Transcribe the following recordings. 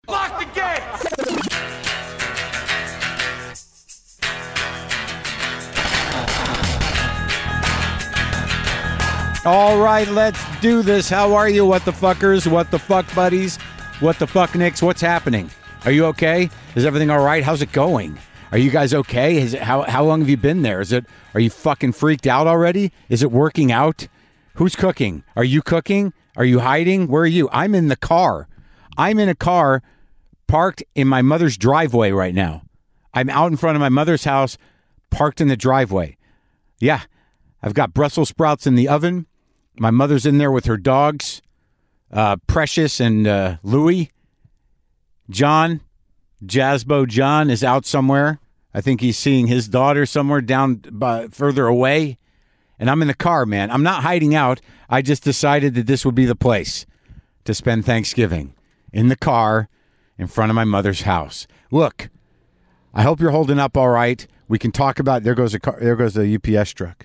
Lock the gate! All right, let's do this. How are you, what the fuckers, what the fuck buddies, what the fuck nicks? What's happening? Are you okay? Is everything all right? How's it going? Are you guys okay? How long have you been there? Are you fucking freaked out already? Is it working out? Who's cooking? Are you cooking? Are you hiding? Where are you? I'm in the car. I'm in a car parked in my mother's driveway right now. I'm out in front of my mother's house, parked in the driveway. Yeah, I've got Brussels sprouts in the oven. My mother's in there with her dogs, Precious and Louie. John is out somewhere. I think he's seeing his daughter somewhere down further away. And I'm in the car, man. I'm not hiding out. I just decided that this would be the place to spend Thanksgiving. In the car, in front of my mother's house. Look, I hope you're holding up all right. We can talk about, there goes a UPS truck.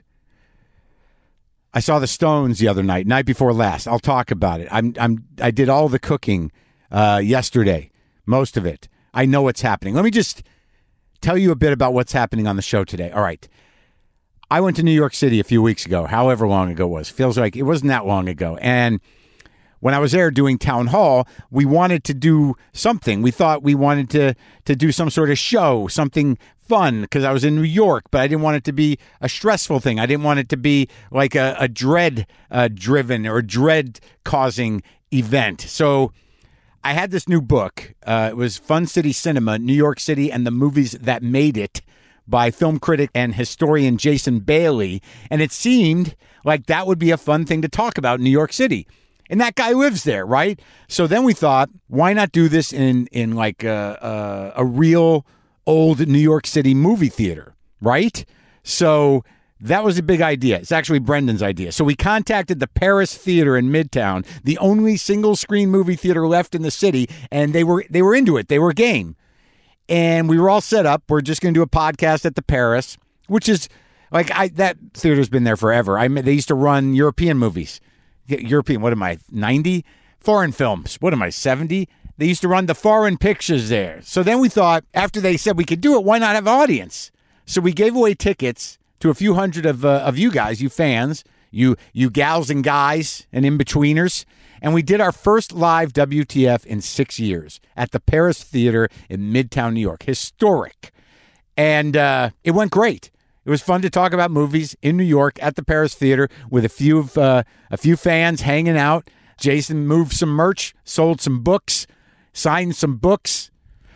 I saw the Stones the other night before last. I'll talk about it. I did all the cooking yesterday, most of it. I know what's happening. Let me just tell you a bit about what's happening on the show today. All right. I went to New York City a few weeks ago, however long ago it was. Feels like it wasn't that long ago. And when I was there doing town hall, we wanted to do something. We thought we wanted to do some sort of show, something fun, because I was in New York, but I didn't want it to be a stressful thing. I didn't want it to be like a dread-driven or dread-causing event. So I had this new book. It was Fun City Cinema, New York City and the Movies That Made It by film critic and historian Jason Bailey. And it seemed like that would be a fun thing to talk about in New York City. And that guy lives there, right? So then we thought, why not do this in like a real old New York City movie theater, right? So that was a big idea. It's actually Brendan's idea. So we contacted the Paris Theater in Midtown, the only single-screen movie theater left in the city, and they were into it. They were game. And we were all set up. We're just going to do a podcast at the Paris, which is like that theater's been there forever. They used to run European movies. European, what am I, 90? Foreign films, what am I, 70? They used to run the foreign pictures there. So then we thought, after they said we could do it, why not have an audience? So we gave away tickets to a few hundred of you guys, you fans, you gals and guys and in-betweeners. And we did our first live WTF in 6 years at the Paris Theater in Midtown New York. Historic. And it went great. It was fun to talk about movies in New York at the Paris Theater with a few fans hanging out. Jason moved some merch, sold some books, signed some books.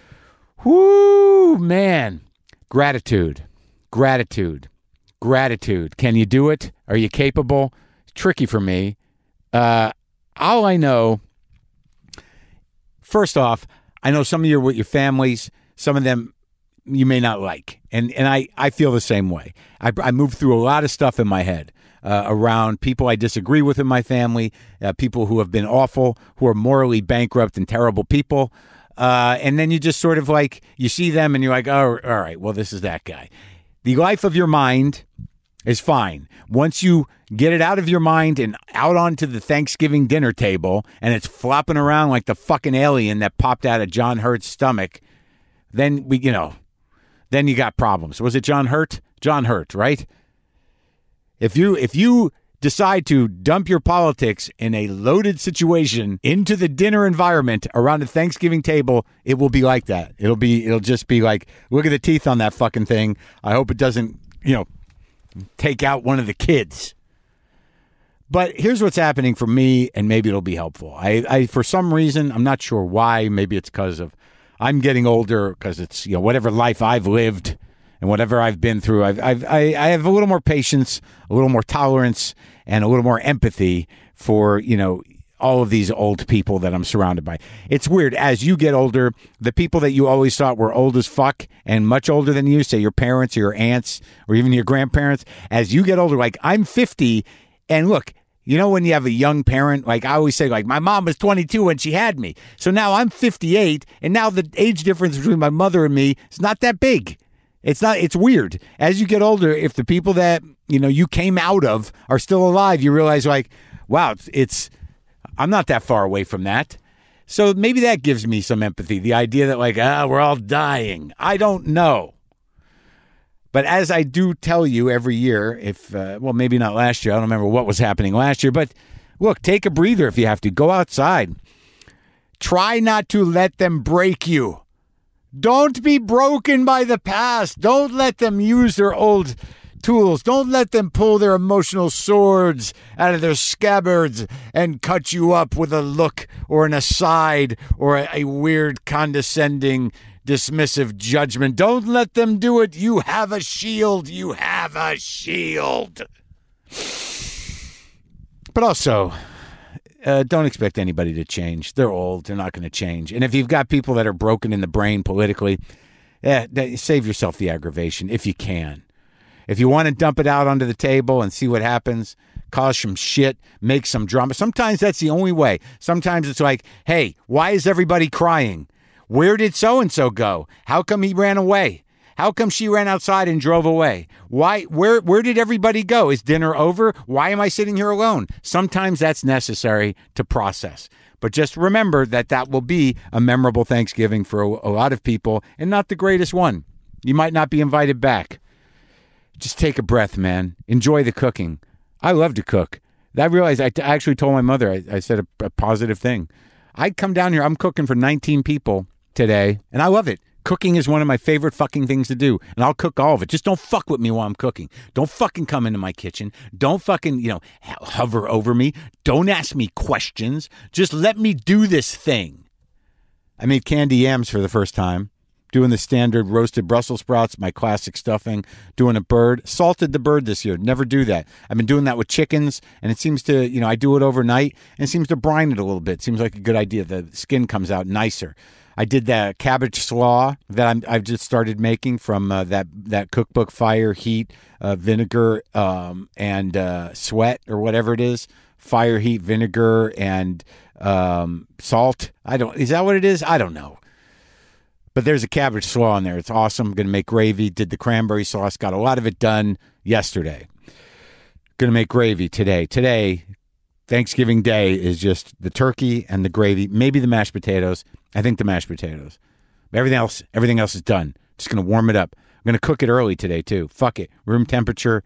Whoo, man. Gratitude. Can you do it? Are you capable? It's tricky for me. All I know, first off, I know some of you are with your families. Some of them you may not like. And I feel the same way. I move through a lot of stuff in my head around people I disagree with in my family, people who have been awful, who are morally bankrupt and terrible people. And then you just sort of like, you see them and you're like, oh, all right, well, this is that guy. The life of your mind is fine. Once you get it out of your mind and out onto the Thanksgiving dinner table and it's flopping around like the fucking alien that popped out of John Hurt's stomach, then then you got problems. Was it John Hurt? John Hurt, right? If you decide to dump your politics in a loaded situation into the dinner environment around a Thanksgiving table, it will be like that. It'll just be like, look at the teeth on that fucking thing. I hope it doesn't, take out one of the kids. But here's what's happening for me, and maybe it'll be helpful. I for some reason, I'm not sure why. Maybe it's because of I'm getting older, because it's whatever life I've lived and whatever I've been through. I have a little more patience, a little more tolerance, and a little more empathy for all of these old people that I'm surrounded by. It's weird. As you get older, the people that you always thought were old as fuck and much older than you, say your parents or your aunts or even your grandparents, as you get older, like I'm 50, and look, when you have a young parent, like I always say, like my mom was 22 when she had me. So now I'm 58, and now the age difference between my mother and me is not that big. It's weird. As you get older, if the people that, you came out of are still alive, you realize like, wow, I'm not that far away from that. So maybe that gives me some empathy. The idea that we're all dying. I don't know. But as I do tell you every year, maybe not last year. I don't remember what was happening last year. But look, take a breather if you have to. Go outside. Try not to let them break you. Don't be broken by the past. Don't let them use their old tools. Don't let them pull their emotional swords out of their scabbards and cut you up with a look or an aside or a weird, condescending, dismissive judgment. Don't let them do it. You have a shield. You have a shield. But also, don't expect anybody to change. They're old. They're not going to change. And if you've got people that are broken in the brain politically, save yourself the aggravation if you can. If you want to dump it out onto the table and see what happens, cause some shit, make some drama. Sometimes that's the only way. Sometimes it's like, hey, why is everybody crying? Where did so-and-so go? How come he ran away? How come she ran outside and drove away? Why? Where did everybody go? Is dinner over? Why am I sitting here alone? Sometimes that's necessary to process. But just remember that will be a memorable Thanksgiving for a lot of people and not the greatest one. You might not be invited back. Just take a breath, man. Enjoy the cooking. I love to cook. I realized I actually told my mother, I said a positive thing. I'd come down here. I'm cooking for 19 people today, and I love it. Cooking is one of my favorite fucking things to do, and I'll cook all of it. Just don't fuck with me while I'm cooking. Don't fucking come into my kitchen. Don't fucking, hover over me. Don't ask me questions. Just let me do this thing. I made candy yams for the first time. Doing the standard roasted Brussels sprouts, my classic stuffing, doing a bird. Salted the bird this year. Never do that. I've been doing that with chickens, and it seems to, I do it overnight, and it seems to brine it a little bit. Seems like a good idea. The skin comes out nicer. I did that cabbage slaw that I've just started making from that cookbook, Fire, Heat, Vinegar, and Sweat, or whatever it is. Fire, Heat, Vinegar, and salt. Is that what it is? I don't know. But there's a cabbage slaw in there. It's awesome. Going to make gravy. Did the cranberry sauce. Got a lot of it done yesterday. Going to make gravy today. Today, Thanksgiving Day, is just the turkey and the gravy. Maybe the mashed potatoes. I think the mashed potatoes. But everything else is done. Just going to warm it up. I'm going to cook it early today too. Fuck it. Room temperature.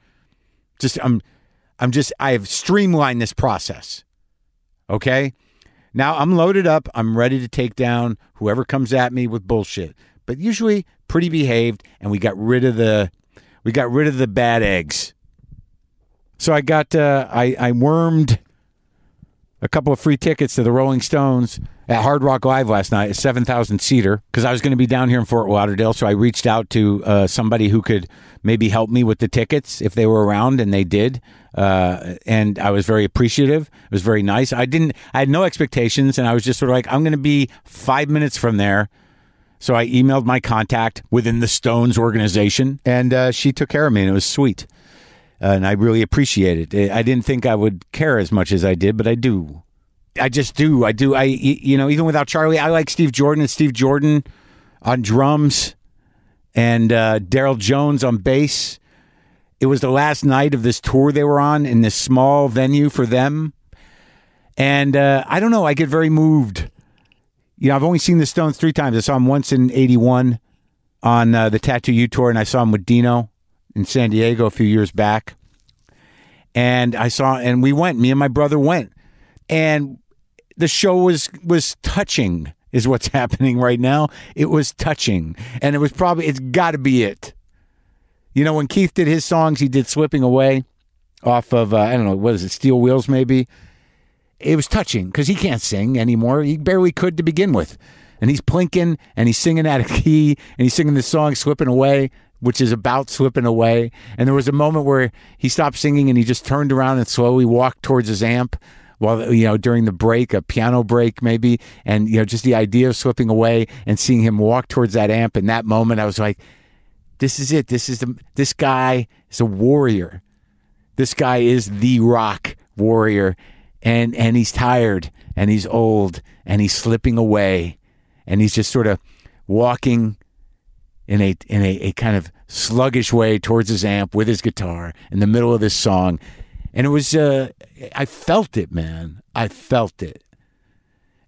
I have streamlined this process. Okay? Now I'm loaded up. I'm ready to take down whoever comes at me with bullshit. But usually pretty behaved, and we got rid of the bad eggs. So I wormed a couple of free tickets to the Rolling Stones at Hard Rock Live last night, a 7,000-seater, because I was going to be down here in Fort Lauderdale. So I reached out to somebody who could maybe help me with the tickets if they were around, and they did. And I was very appreciative. It was very nice. I had no expectations, and I was just sort of like, I'm going to be 5 minutes from there. So I emailed my contact within the Stones organization, and she took care of me, and it was sweet. And I really appreciate it. I didn't think I would care as much as I did, but I do. I just do. I do. Even without Charlie, I like Steve Jordan, and Steve Jordan on drums, and Daryl Jones on bass. It was the last night of this tour they were on in this small venue for them. And I don't know, I get very moved. I've only seen the Stones 3 times. I saw them once in 81 on the Tattoo You tour, and I saw them with Dino in San Diego a few years back. And we went, me and my brother went. And the show was touching, is what's happening right now. It was touching. And it's got to be it. When Keith did his songs, he did Slipping Away off of, I don't know, what is it, Steel Wheels maybe? It was touching because he can't sing anymore. He barely could to begin with. And he's plinking and he's singing out of key and he's singing the song Slipping Away, which is about slipping away. And there was a moment where he stopped singing and he just turned around and slowly walked towards his amp while, during the break, a piano break maybe. And, just the idea of slipping away and seeing him walk towards that amp in that moment, I was like, this is it. This guy is a warrior. This guy is the rock warrior. And he's tired and he's old and he's slipping away and he's just sort of walking in a kind of sluggish way towards his amp with his guitar in the middle of this song. And it was, I felt it, man. I felt it.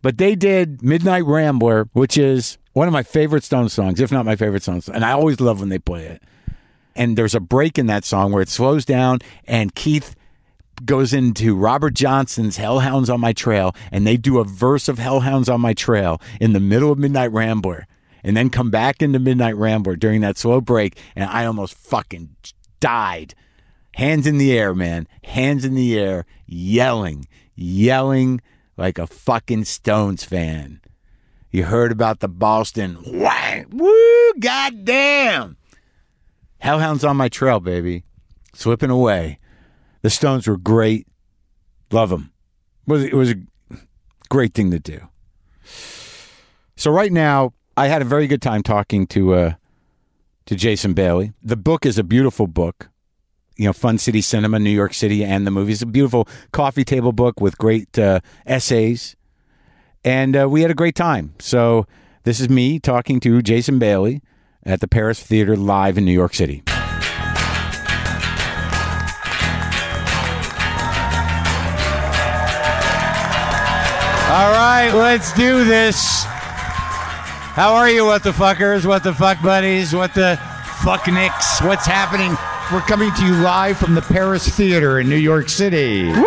But they did Midnight Rambler, which is one of my favorite Stones songs, if not my favorite Stones. And I always love when they play it. And there's a break in that song where it slows down and Keith goes into Robert Johnson's Hellhounds on My Trail, and they do a verse of Hellhounds on My Trail in the middle of Midnight Rambler, and then come back into Midnight Rambler during that slow break, and I almost fucking died. Hands in the air, man. Hands in the air, yelling like a fucking Stones fan. You heard about the Boston, whang, woo, goddamn. Hellhounds on My Trail, baby. Slipping away. The Stones were great. Love them. It was a great thing to do. So right now, I had a very good time talking to Jason Bailey. The book is a beautiful book. You know, Fun City Cinema, New York City, and the movies. A beautiful coffee table book with great essays. And we had a great time. So this is me talking to Jason Bailey at the Paris Theater live in New York City. All right, let's do this. How are you, what the fuckers, what the fuck buddies, what the fuck nicks, what's happening? We're coming to you live from the Paris Theater in New York City. Woo!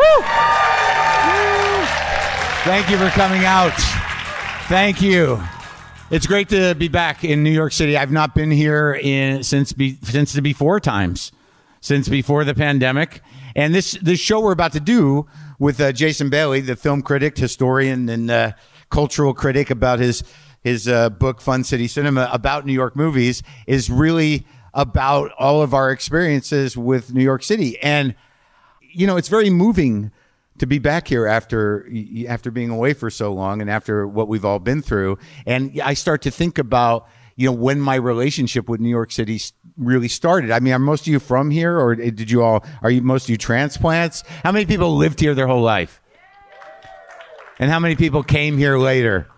Thank you for coming out. Thank you. It's great to be back in New York City. I've not been here since the before times, since before the pandemic. And this show we're about to do with Jason Bailey, the film critic, historian, and cultural critic, about his book Fun City Cinema about New York movies, is really about all of our experiences with New York City. And you know, it's very moving to be back here after being away for so long and after what we've all been through. And I start to think about, you know, when my relationship with New York City really started. I mean, are most of you from here, or are most of you transplants? How many people lived here their whole life? And how many people came here later?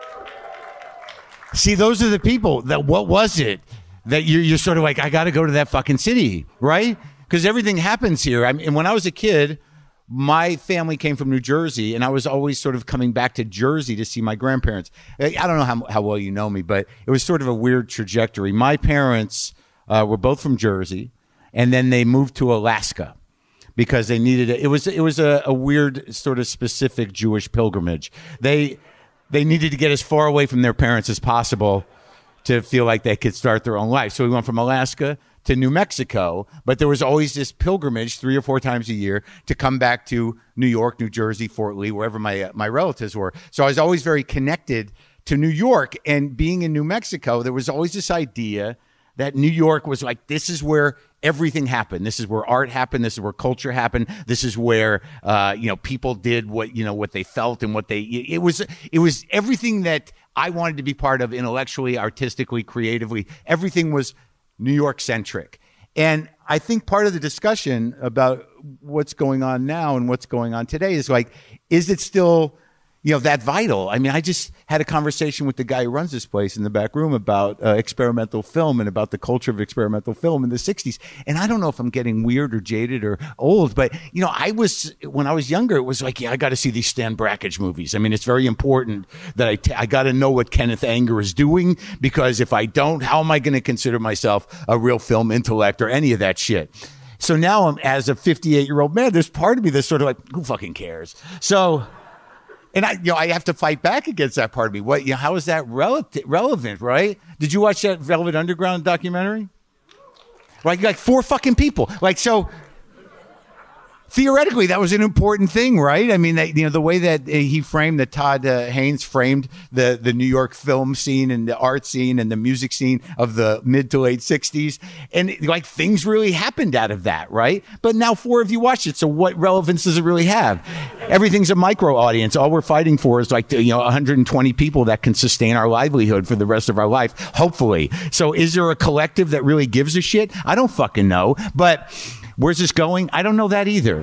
See, those are the people that, what was it that you're sort of like, I got to go to that fucking city, right? Because everything happens here. I mean, when I was a kid, my family came from New Jersey, and I was always sort of coming back to Jersey to see my grandparents. I don't know how well you know me, but it was sort of a weird trajectory. My parents were both from Jersey, and then they moved to Alaska because they needed it. It was a weird sort of specific Jewish pilgrimage. They needed to get as far away from their parents as possible to feel like they could start their own life. So we went from Alaska to New Mexico, but there was always this pilgrimage 3 or 4 times a year to come back to New York, New Jersey, Fort Lee, wherever my relatives were. So I was always very connected to New York. And being in New Mexico, there was always this idea that New York was like, this is where everything happened. This is where art happened. This is where culture happened. This is where, people did what they felt and it was everything that I wanted to be part of intellectually, artistically, creatively. Everything was New York centric. And I think part of the discussion about what's going on now and what's going on today is like, is it still, that vital? I mean, I just had a conversation with the guy who runs this place in the back room about experimental film and about the culture of experimental film in the 60s. And I don't know if I'm getting weird or jaded or old, but, when I was younger, it was like, I got to see these Stan Brakhage movies. I mean, it's very important that I got to know what Kenneth Anger is doing, because if I don't, how am I going to consider myself a real film intellect or any of that shit? So now, as a 58-year-old man, there's part of me that's sort of like, who fucking cares? So... And I have to fight back against that part of me. What, how is that relevant, right? Did you watch that Velvet Underground documentary? Like 4 fucking people. Like, so theoretically, that was an important thing, right? I mean, the way that that Todd Haynes framed the New York film scene and the art scene and the music scene of the mid to late 60s. And like things really happened out of that, right? But now 4 of you watched it. So what relevance does it really have? Everything's a micro audience. All we're fighting for is 120 people that can sustain our livelihood for the rest of our life, hopefully. So is there a collective that really gives a shit? I don't fucking know. But where's this going? I don't know that either.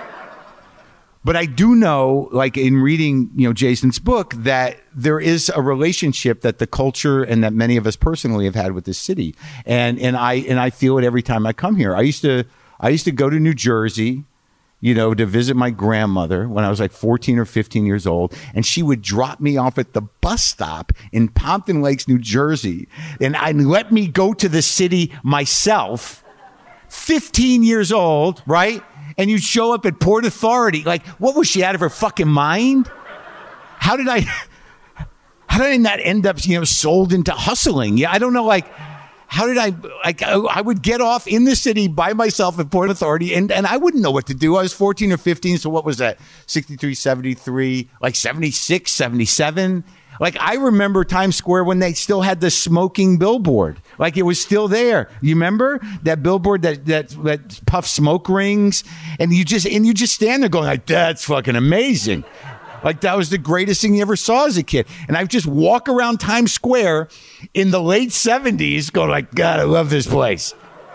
But I do know, like in reading, Jason's book, that there is a relationship that the culture and that many of us personally have had with this city. And I feel it every time I come here. I used to go to New Jersey to visit my grandmother when I was like 14 or 15 years old. And she would drop me off at the bus stop in Pompton Lakes, New Jersey. And let me go to the city myself, 15 years old, right? And you'd show up at Port Authority. Like, what was she, out of her fucking mind? How did I not end up, sold into hustling? Yeah, I don't know, like, how did I would get off in the city by myself at Port Authority, and I wouldn't know what to do. I was 14 or 15, so what was that? 63, 73, like 76, 77. Like, I remember Times Square when they still had the smoking billboard. Like, it was still there. You remember that billboard that puffed smoke rings? And you just stand there going like, that's fucking amazing. Like, that was the greatest thing you ever saw as a kid. And I would just walk around Times Square in the late 70s going like, God, I love this place.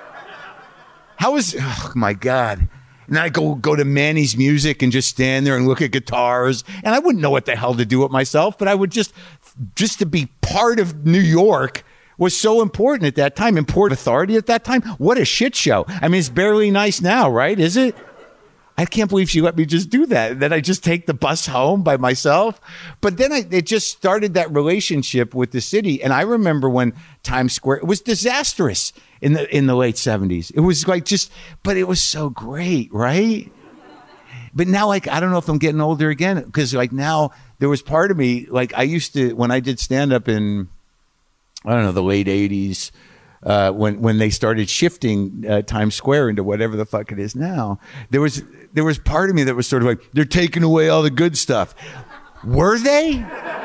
Oh my God. And I go to Manny's Music and just stand there and look at guitars. And I wouldn't know what the hell to do with myself, but I would just to be part of New York was so important at that time. And Port Authority at that time, what a shit show. I mean, it's barely nice now, right? Is it? I can't believe she let me just do that. Then I just take the bus home by myself. But then it just started that relationship with the city. And I remember when Times Square, it was disastrous in the late 70s. It was like but it was so great, right? But now, like, I don't know if I'm getting older again, because like now there was part of me, like I used to, when I did stand up in, I don't know, the late 80s, when they started shifting Times Square into whatever the fuck it is now, there was part of me that was sort of like, they're taking away all the good stuff. Were they?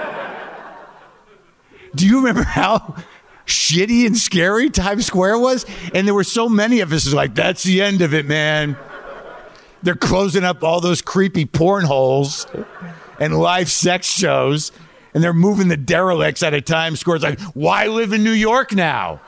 Do you remember how shitty and scary Times Square was? And there were so many of us like, that's the end of it, man. They're closing up all those creepy porn holes and live sex shows, and they're moving the derelicts out of Times Square. It's like, why live in New York now?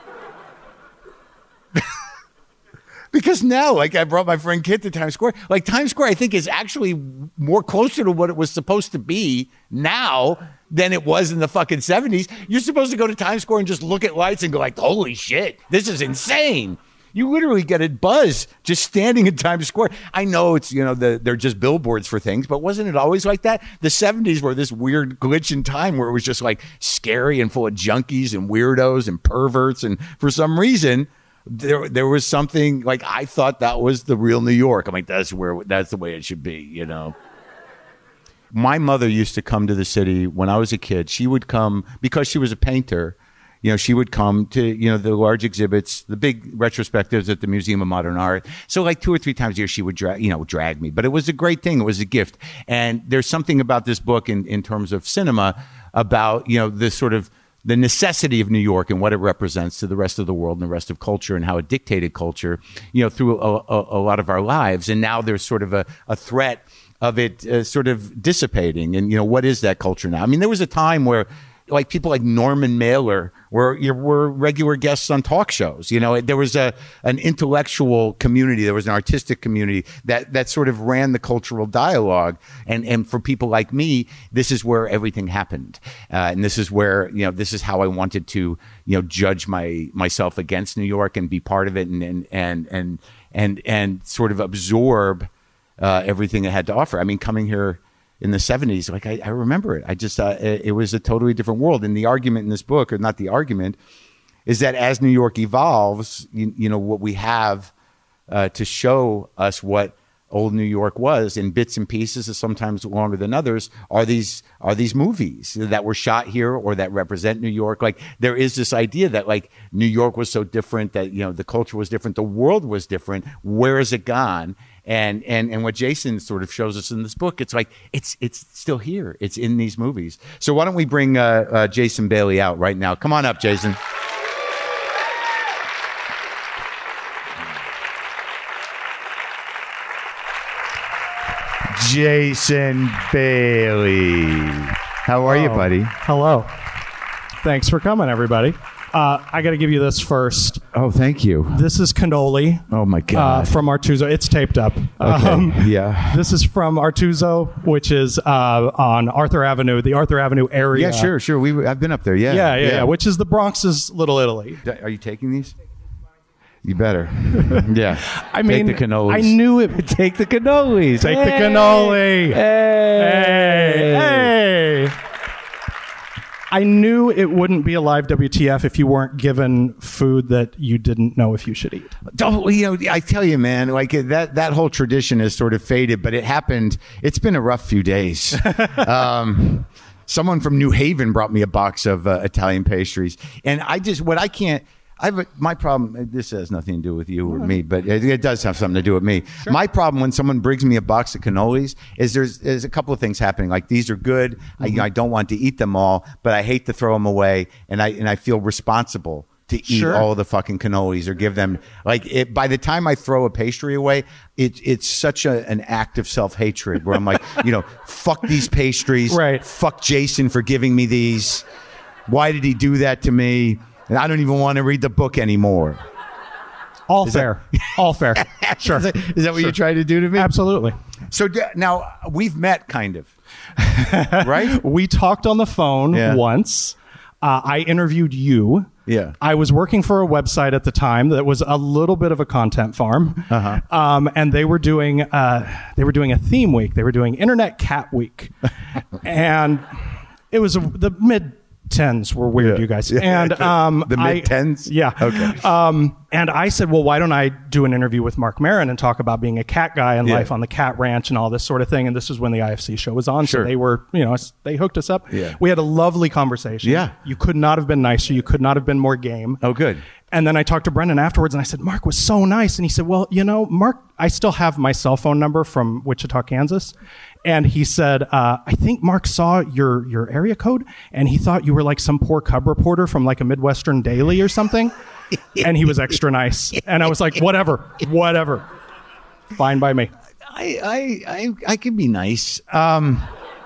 Because now, like, I brought my friend Kit to Times Square. Like, Times Square, I think, is actually more closer to what it was supposed to be now than it was in the fucking 70s. You're supposed to go to Times Square and just look at lights and go like, holy shit, this is insane. You literally get a buzz just standing in Times Square. I know it's, they're just billboards for things, but wasn't it always like that? The 70s were this weird glitch in time where it was just like scary and full of junkies and weirdos and perverts. And for some reason, there was something like, I thought that was the real New York. I'm like, that's the way it should be, My mother used to come to the city when I was a kid. She would come because she was a painter. She would come to, the large exhibits, the big retrospectives at the Museum of Modern Art. So like 2 or 3 times a year, she would drag me. But it was a great thing. It was a gift. And there's something about this book in terms of cinema about, this sort of the necessity of New York and what it represents to the rest of the world and the rest of culture, and how it dictated culture, through a lot of our lives. And now there's sort of a threat of it sort of dissipating. And, what is that culture now? I mean, there was a time where like people like Norman Mailer were regular guests on talk shows. There was an intellectual community, there was an artistic community that sort of ran the cultural dialogue. And for people like me, this is where everything happened. And this is where, this is how I wanted to, judge myself against New York and be part of it and sort of absorb everything it had to offer. I mean, coming here in the 70s, like I remember it. I just it was a totally different world. And the argument in this book, or not the argument, is that as New York evolves, what we have to show us what old New York was in bits and pieces, sometimes longer than others, are these movies that were shot here or that represent New York. Like, there is this idea that like New York was so different, that the culture was different, the world was different. Where is it gone? And what Jason sort of shows us in this book, it's like it's still here. It's in these movies. So why don't we bring Jason Bailey out right now? Come on up, Jason. Jason Bailey. How are you, buddy? Hello. Thanks for coming, everybody. I got to give you this first. Oh, thank you. This is cannoli. Oh, my God. From Artuso. It's taped up. Okay. Yeah. This is from Artuso, which is on Arthur Avenue, the Arthur Avenue area. Yeah, sure. I've been up there. Yeah. Yeah. Which is the Bronx's Little Italy. Are you taking these? You better. Yeah. I mean, take the cannolis. I knew it. Take the cannolis. Take the cannoli. Hey. Hey. I knew it wouldn't be a live WTF if you weren't given food that you didn't know if you should eat. I tell you, man, like that whole tradition has sort of faded, but it happened. It's been a rough few days. Someone from New Haven brought me a box of Italian pastries, and my problem, this has nothing to do with you or me, but it does have something to do with me. Sure. My problem when someone brings me a box of cannolis is there's a couple of things happening. Like, these are good. Mm-hmm. I don't want to eat them all, but I hate to throw them away. And I feel responsible to eat all the fucking cannolis or give them, by the time I throw a pastry away, it's such an act of self-hatred where I'm like, fuck these pastries. Right. Fuck Jason for giving me these. Why did he do that to me? And I don't even want to read the book anymore. All fair. All fair. Sure. Is that what you're trying to do to me? Absolutely. So now we've met, kind of. Right? We talked on the phone once. I interviewed you. Yeah. I was working for a website at the time that was a little bit of a content farm. Uh-huh. And they were doing a theme week. They were doing Internet Cat Week. And it was the mid-10s were weird, you guys. And the mid-10s? Yeah. Okay. And I said, well, why don't I do an interview with Mark Maron and talk about being a cat guy and life on the cat ranch and all this sort of thing. And this was when the IFC show was on. Sure. So they were, they hooked us up. Yeah. We had a lovely conversation. Yeah. You could not have been nicer. You could not have been more game. Oh, good. And then I talked to Brendan afterwards and I said, Mark was so nice. And he said, well, Mark, I still have my cell phone number from Wichita, Kansas. And he said, I think Mark saw your area code and he thought you were like some poor cub reporter from like a Midwestern daily or something. And he was extra nice. And I was like, whatever. Fine by me. I can be nice. I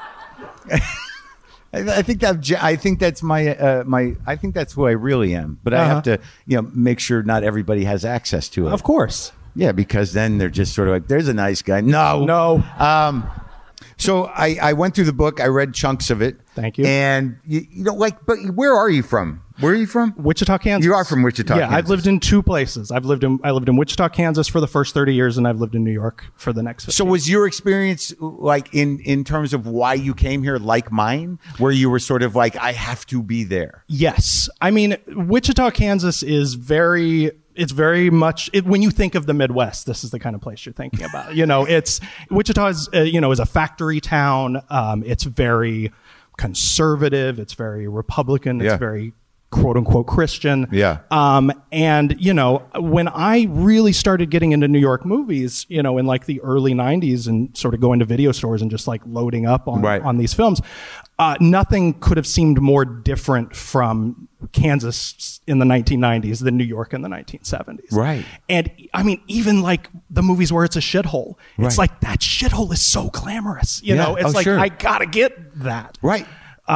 think that's I think that's who I really am. But I have to, make sure not everybody has access to it. Of course. Yeah, because then they're just sort of like, there's a nice guy. No. So I went through the book. I read chunks of it. Thank you. And but where are you from? Where are you from? Wichita, Kansas. You are from Wichita, Kansas. Kansas. I've lived in two places. I lived in Wichita, Kansas for the first 30 years, and I've lived in New York for the next 15. So was your experience like in terms of why you came here like mine, where you were sort of like, I have to be there? Yes. I mean, Wichita, Kansas is it's very much when you think of the Midwest, this is the kind of place you're thinking about. Wichita is a factory town. It's very conservative. It's very Republican. It's very quote unquote Christian. Yeah. And when I really started getting into New York movies, in like the early 90s and sort of going to video stores and just like loading up on these films, nothing could have seemed more different from Kansas in the 1990s than New York in the 1970s. Right. And I mean, even like the movies where it's a shithole, it's like that shithole is so glamorous. It's like, I gotta get that. Right.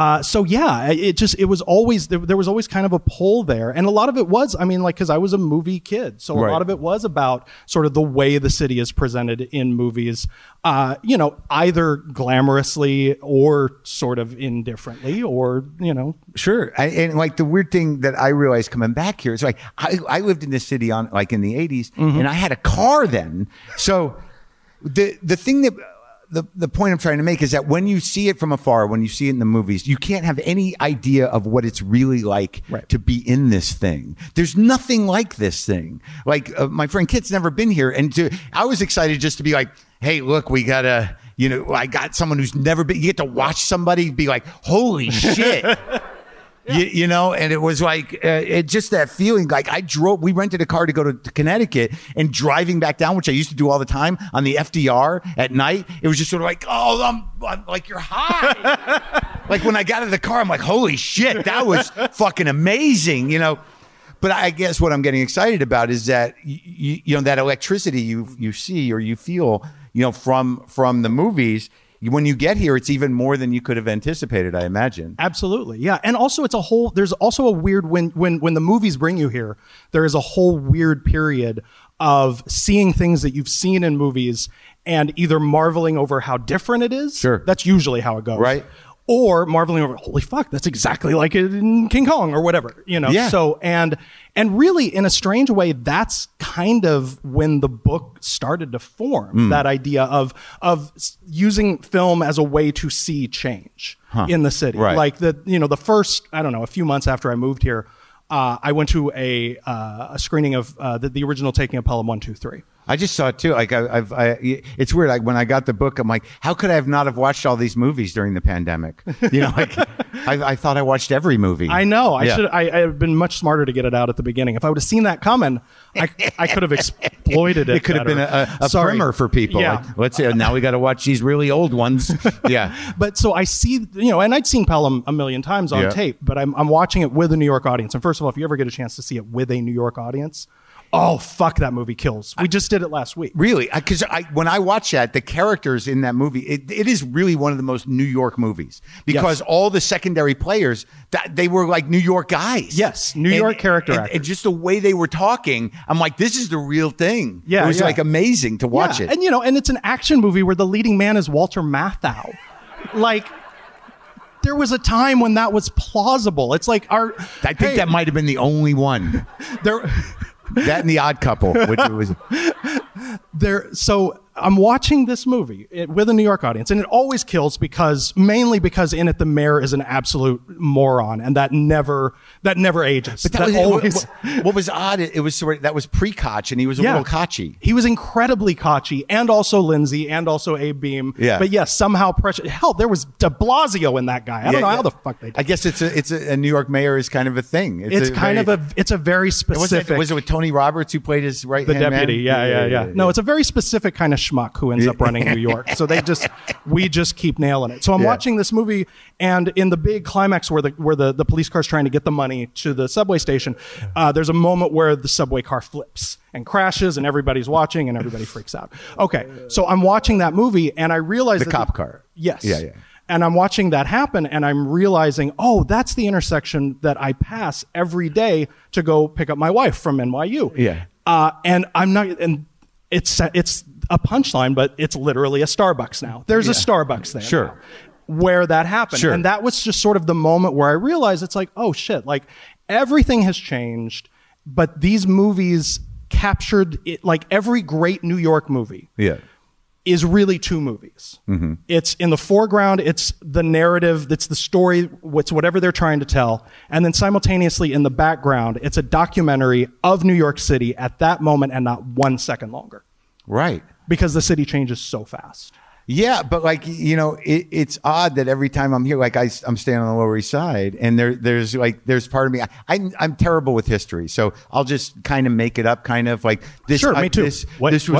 It was always, there was always kind of a pull there. And a lot of it was, because I was a movie kid. So a lot of it was about sort of the way the city is presented in movies, either glamorously or sort of indifferently or, Sure. And like the weird thing that I realized coming back here is like, I lived in this city in the 80s and I had a car then. So the thing that, the point I'm trying to make is that when you see it from afar, when you see it in the movies, you can't have any idea of what it's really like to be in this thing. There's nothing like this thing. Like my friend Kit's never been here, and I was excited just to be like, hey, look, we got I got someone who's never been. You get to watch somebody be like, holy shit. And it was like, just that feeling. Like we rented a car to go to Connecticut, and driving back down, which I used to do all the time on the FDR at night, it was just sort of like, oh, I'm like, you're high. Like when I got out of the car, I'm like, holy shit, that was fucking amazing, But I guess what I'm getting excited about is that, that electricity you see or you feel, from the movies. When you get here, it's even more than you could have anticipated, I imagine. Absolutely. Yeah. And also there's also a weird, when the movies bring you here, there is a whole weird period of seeing things that you've seen in movies and either marveling over how different it is. Sure. That's usually how it goes. Right. or marveling over, holy fuck, that's exactly like it in King Kong or whatever, you know? Yeah. So, and really in a strange way, that's kind of when the book started to form, that idea of using film as a way to see change in the city. Right. Like the first, I don't know, a few months after I moved here, I went to a screening of the original taking of Pelham 1, 2, 3. I just saw it too. Like it's weird. Like when I got the book, I'm like, how could I have not have watched all these movies during the pandemic? You know, like I thought I watched every movie. I know. I Yeah. should. I have been much smarter to get it out at the beginning. If I would have seen that coming, I could have exploited it. It could have been a Sorry. primer for people. Yeah. Like, let's say now we got to watch these really old ones. Yeah. But so I see, and I'd seen Pelham a million times on Yeah. tape, but I'm watching it with a New York audience. And first of all, if you ever get a chance to see it with a New York audience, oh fuck, that movie kills. We just did it last week. Really? Because when I watch that, the characters in that movie, it is really one of the most New York movies because Yes. all the secondary players, they were like New York guys. Yes, New York character actors. And just the way they were talking, I'm like, this is the real thing. Yeah, it was yeah. like amazing to watch Yeah, it. and it's an action movie where the leading man is Walter Matthau. Like, there was a time when that was plausible. It's like I think that might have been the only one. there. That and The Odd Couple, which was So I'm watching this movie with a New York audience, and it always kills mainly because in it the mayor is an absolute moron, and that never ages. But what was odd? It was that was pre-Koch, and he was a little Koch-y. He was incredibly Koch-y, and also Lindsay, and also Abe Beam. Yeah. But yes, somehow pressure. Hell, there was De Blasio in that guy. I don't know how the fuck they did. I guess it's a New York mayor is kind of a thing. It's a very specific. Was it with Tony Roberts who played his right hand The deputy, man? yeah. No, it's a very specific kind of schmuck who ends up running New York. So we just keep nailing it. So I'm watching this movie, and in the big climax where the police car's trying to get the money to the subway station, there's a moment where the subway car flips and crashes, and everybody's watching, and everybody freaks out. Okay, so I'm watching that movie, and I realize The cop car. Yes. Yeah. And I'm watching that happen, and I'm realizing, oh, that's the intersection that I pass every day to go pick up my wife from NYU. Yeah. And I'm not, and it's a punchline, but it's literally a Starbucks now. There's a Starbucks there. Sure. now where that happened. Sure. And that was just sort of the moment where I realized it's like, oh shit, like everything has changed, but these movies captured it, like every great New York movie. Yeah. Is really two movies. Mm-hmm. It's in the foreground, it's the narrative, it's the story, it's whatever they're trying to tell. And then simultaneously in the background, it's a documentary of New York City at that moment and not 1 second longer. Right. Because the city changes so fast. Yeah, but like, it's odd that every time I'm here, like I'm staying on the Lower East Side, and there's part of me, I'm terrible with history, so I'll just kind of make it up, kind of like this. Sure, me too. It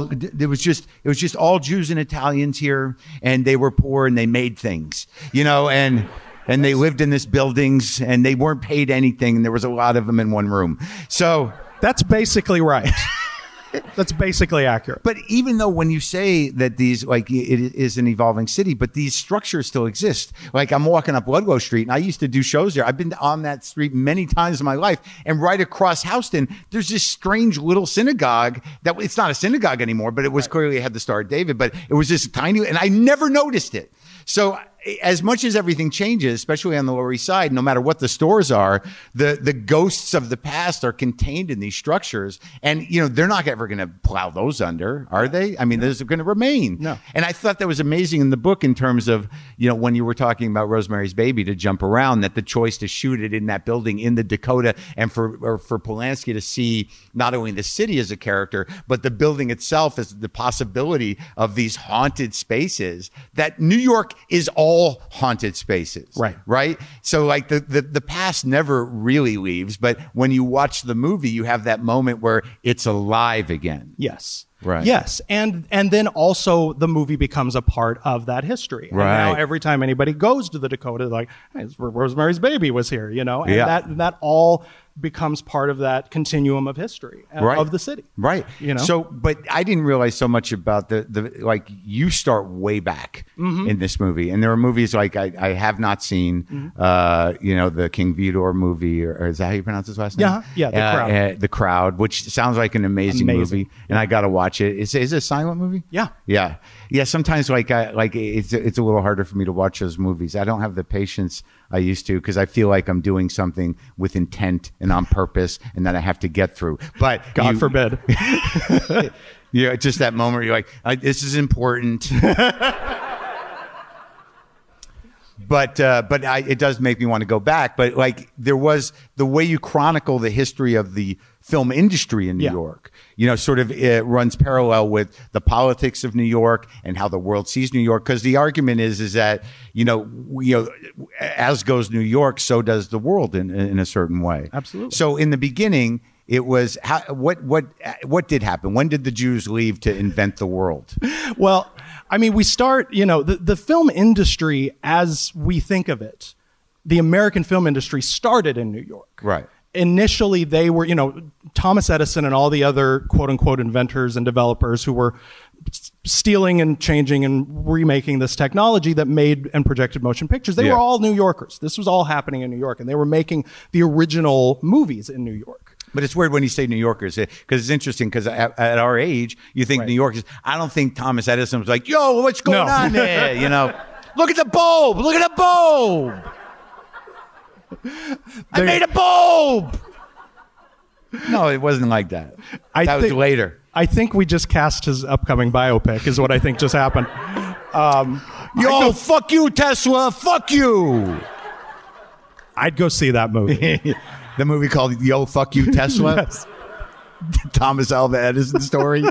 was just all Jews and Italians here, and they were poor and they made things, and they lived in this buildings and they weren't paid anything, and there was a lot of them in one room. So that's basically right. That's basically accurate. But even though when you say that these, like, it is an evolving city, but these structures still exist. Like, I'm walking up Ludlow Street, and I used to do shows there. I've been on that street many times in my life. And right across Houston, there's this strange little synagogue that it's not a synagogue anymore, but it was clearly had the Star of David. But it was this tiny, and I never noticed it. So as much as everything changes, especially on the Lower East Side, no matter what the stores are, the ghosts of the past are contained in these structures. And, they're not ever going to plow those under, are they? I mean, those are going to remain. No. And I thought that was amazing in the book in terms of, when you were talking about Rosemary's Baby to jump around, that the choice to shoot it in that building in the Dakota and for Polanski to see not only the city as a character, but the building itself as the possibility of these haunted spaces, that New York is all haunted spaces. Right. So like the past never really leaves, but when you watch the movie, you have that moment where it's alive again. Yes. Right. Yes. And then also the movie becomes a part of that history. Right. And now every time anybody goes to the Dakota, like, hey, it's where Rosemary's Baby was here, and that all becomes part of that continuum of history of the city. Right. So, but I didn't realize so much about the like, you start way back in this movie, and there are movies like I have not seen, the King Vidor movie, or is that how you pronounce his last name? Yeah. The Crowd. The Crowd, which sounds like an amazing movie, and I got to watch watch it. Is it a silent movie? Yeah. Yeah. Sometimes like it's a little harder for me to watch those movies. I don't have the patience I used to because I feel like I'm doing something with intent and on purpose and that I have to get through. But God forbid. Yeah, just that moment where you're like, this is important. But it does make me want to go back. But like there was the way you chronicle the history of the film industry in New York, sort of it runs parallel with the politics of New York and how the world sees New York. Because the argument is that, as goes New York, so does the world in a certain way. Absolutely. So in the beginning, it was what did happen? When did the Jews leave to invent the world? Well, I mean, we start, the film industry as we think of it, the American film industry started in New York. Right. Initially, they were, Thomas Edison and all the other quote unquote inventors and developers who were stealing and changing and remaking this technology that made and projected motion pictures. They were all New Yorkers. This was all happening in New York, and they were making the original movies in New York. But it's weird when you say New Yorkers, because it's interesting, because at our age, you think New Yorkers. I don't think Thomas Edison was like, yo, what's going on there? Look at the bulb. Look at the bulb. I made a bulb. No, it wasn't like that. That was later. I think we just cast his upcoming biopic is what I think just happened. Fuck you, Tesla. Fuck you. I'd go see that movie. The movie called Yo, Fuck You, Tesla? Yes. Thomas Alva Edison story.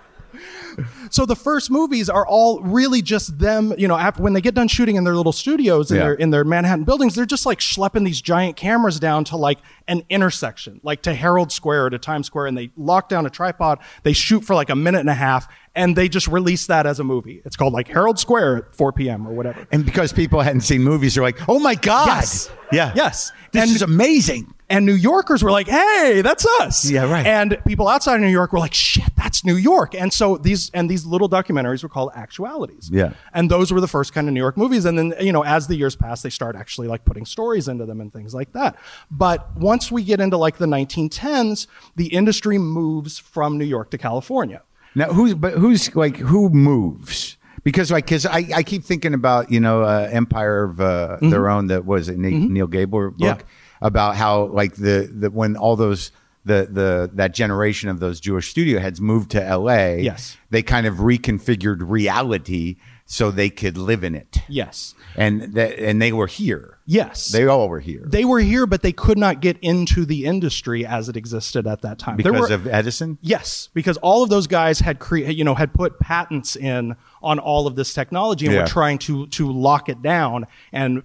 So the first movies are all really just them, after, when they get done shooting in their little studios in their Manhattan buildings, they're just like schlepping these giant cameras down to like an intersection, like to Herald Square or to Times Square, and they lock down a tripod, they shoot for like a minute and a half, and they just release that as a movie. It's called like Herald Square at 4 p.m. or whatever. And because people hadn't seen movies, they're like, oh my God. Yes. Yeah. Yes. This is amazing. And New Yorkers were like, hey, that's us. Yeah, right. And people outside of New York were like, shit, that's New York. And so these little documentaries were called Actualities. Yeah. And those were the first kind of New York movies. And then, as the years pass, they start actually like putting stories into them and things like that. But once we get into like the 1910s, the industry moves from New York to California. Now, who moves? Because I keep thinking about, Empire of Their Own, that was a Neil Gaiman book. About how like the when all those that generation of those Jewish studio heads moved to LA, they kind of reconfigured reality so they could live in it. Yes. And they were here. Yes. They all were here. They were here, but they could not get into the industry as it existed at that time. Because of Edison? Yes, because all of those guys had had put patents in on all of this technology and were trying to lock it down and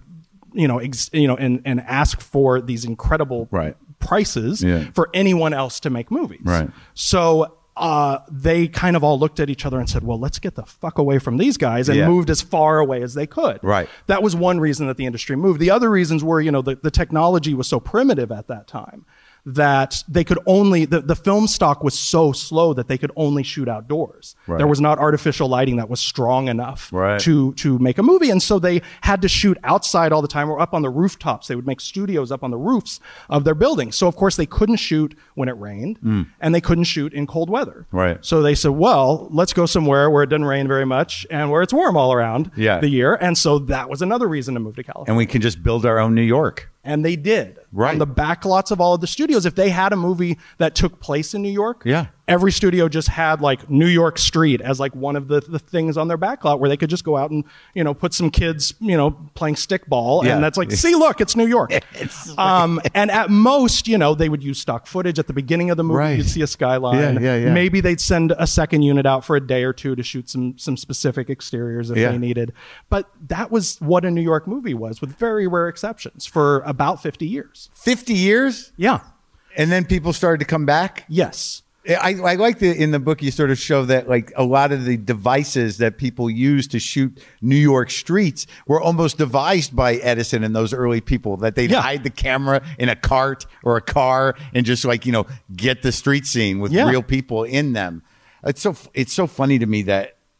and ask for these incredible prices for anyone else to make movies. Right. So they kind of all looked at each other and said, well, let's get the fuck away from these guys, and moved as far away as they could. Right. That was one reason that the industry moved. The other reasons were, the technology was so primitive at that time that they could only, the film stock was so slow that they could only shoot outdoors. Right. There was not artificial lighting that was strong enough right. to make a movie. And so they had to shoot outside all the time or up on the rooftops. They would make studios up on the roofs of their buildings. So of course they couldn't shoot when it rained and they couldn't shoot in cold weather. Right. So they said, well, let's go somewhere where it doesn't rain very much and where it's warm all around the year. And so that was another reason to move to California. And we can just build our own New York. And they did. Right. On the back lots of all of the studios. If they had a movie that took place in New York, every studio just had like New York Street as like one of the things on their back lot where they could just go out and, put some kids, playing stickball. And that's like, see, look, it's New York. And at most, they would use stock footage at the beginning of the movie. Right. You'd see a skyline. Maybe they'd send a second unit out for a day or two to shoot some specific exteriors if they needed. But that was what a New York movie was, with very rare exceptions, for about 50 years. 50 years? Yeah. And then people started to come back? Yes. I like in the book you sort of show that like a lot of the devices that people used to shoot New York streets were almost devised by Edison and those early people, that they'd hide the camera in a cart or a car and just like, get the street scene with real people in them. It's so funny to me that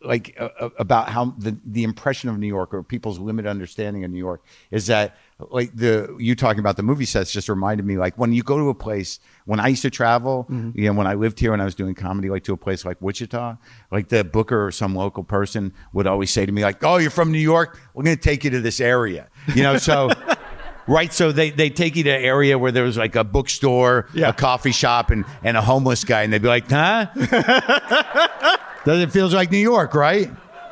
about how the impression of New York or people's limited understanding of New York is that like you talking about the movie sets just reminded me like when you go to a place, when I used to travel, you know, when I lived here and I was doing comedy, like to a place like Wichita, like the booker or some local person would always say to me like, oh, you're from New York? We're going to take you to this area, you know, so. Right, so they take you to an area where there was like a bookstore, a coffee shop, and a homeless guy, and they'd be like, huh? It feels like New York, right?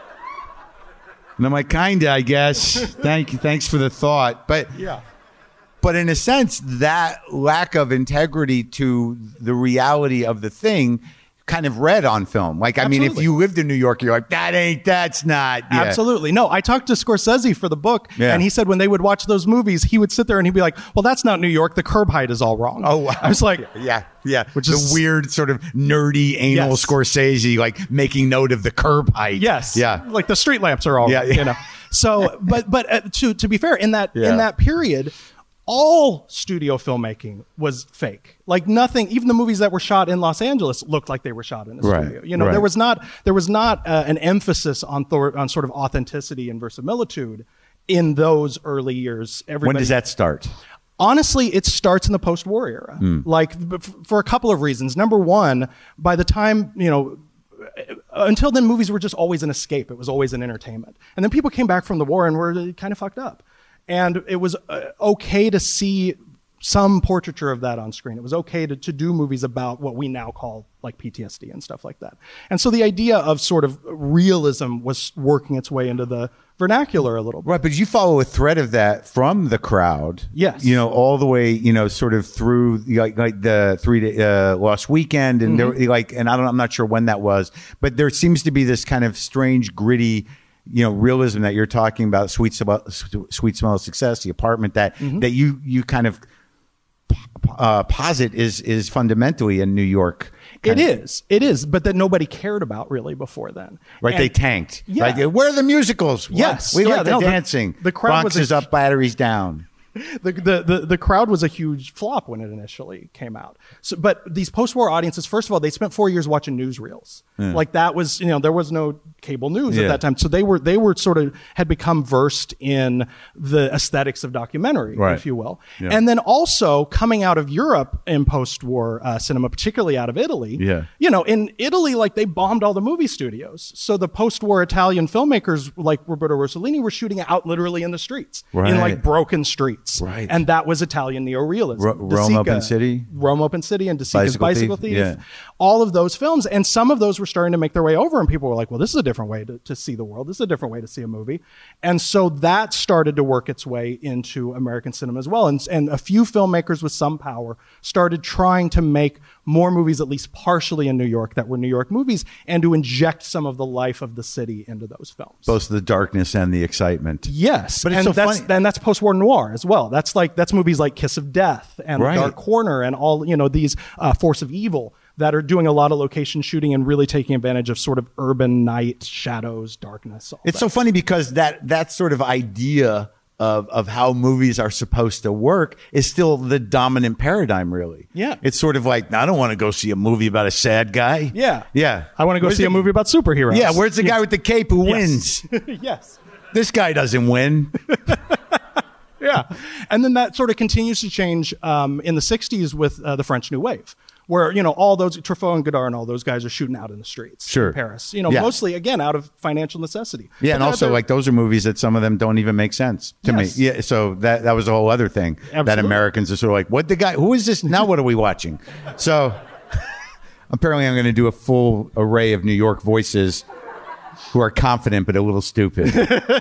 And I'm like, kinda, I guess. Thanks for the thought. But in a sense, that lack of integrity to the reality of the thing kind of read on film. Like, I mean, if you lived in New York, you're like, that's not. Yeah. Absolutely. No, I talked to Scorsese for the book, and he said when they would watch those movies, he would sit there and he'd be like, well, that's not New York. The curb height is all wrong. Oh, wow. I was like, Which is the weird sort of nerdy anal Scorsese, like making note of the curb height. Yes. Yeah. Like the street lamps are all, you know. So, but to be fair, in that period, all studio filmmaking was fake. Like nothing, even the movies that were shot in Los Angeles looked like they were shot in a studio. You know, there was not an emphasis on sort of authenticity and verisimilitude in those early years. When does that start? Honestly, it starts in the post-war era. Like for a couple of reasons. Number one, by the time, you know, until then, movies were just always an escape. It was always an entertainment. And then people came back from the war and were kind of fucked up. And it was okay to see some portraiture of that on screen. It was okay to do movies about what we now call like PTSD and stuff like that. And so the idea of sort of realism was working its way into the vernacular a little bit. Right, but you follow a thread of that from The Crowd. Yes. You know, all the way, you know, sort of through like the 3-day Lost Weekend, and there, like, and I'm not sure when that was, but there seems to be this kind of strange, gritty, you know, realism that you're talking about. Sweet Smell of Success, The Apartment, that you kind of posit is fundamentally a New York. It is, but that nobody cared about really before then. Right, And they tanked. Yeah. Like, where are the musicals? What? Yes. We Yeah, like the dancing. the crowd Bronx was is up, batteries down. The Crowd was a huge flop when it initially came out. So, but these post-war audiences, first of all, they spent 4 years watching newsreels. Like that was, you know, there was no cable news at that time. So they were sort of had become versed in the aesthetics of documentary, if you will. Yeah. And then also coming out of Europe in post-war cinema, particularly out of Italy. Yeah. You know, in Italy, like they bombed all the movie studios. So the post-war Italian filmmakers like Roberto Rossellini were shooting out literally in the streets, in like broken streets. Right. And that was Italian neorealism. Rome Open City. Rome Open City and De Sica's Bicycle Thief. Yeah. All of those films. And some of those were starting to make their way over, and people were like, well, this is a different way to see the world. This is a different way to see a movie. And so that started to work its way into American cinema as well. And a few filmmakers with some power started trying to make more movies, at least partially in New York, that were New York movies, and to inject some of the life of the city into those films. Both the darkness and the excitement. Yes. But it's so funny. And that's post-war noir as well. That's movies like Kiss of Death and Dark Corner and all, you know, these Force of Evil that are doing a lot of location shooting and really taking advantage of sort of urban night, shadows, darkness. It's so funny because that sort of idea of how movies are supposed to work is still the dominant paradigm, really. Yeah. It's sort of like, I don't want to go see a movie about a sad guy. Yeah. Yeah. I want to go see a movie about superheroes. Yeah, where's the guy with the cape who wins? Yes. This guy doesn't win. Yeah. And then that sort of continues to change in the 60s with the French New Wave, where, you know, all those, Truffaut and Godard and all those guys are shooting out in the streets in Paris, you know, mostly, again, out of financial necessity. Yeah, and also, like, those are movies that some of them don't even make sense to me. Yeah, so that was a whole other thing. Absolutely. That Americans are sort of like, what the guy, who is this? Now what are we watching? So apparently I'm going to do a full array of New York voices who are confident but a little stupid.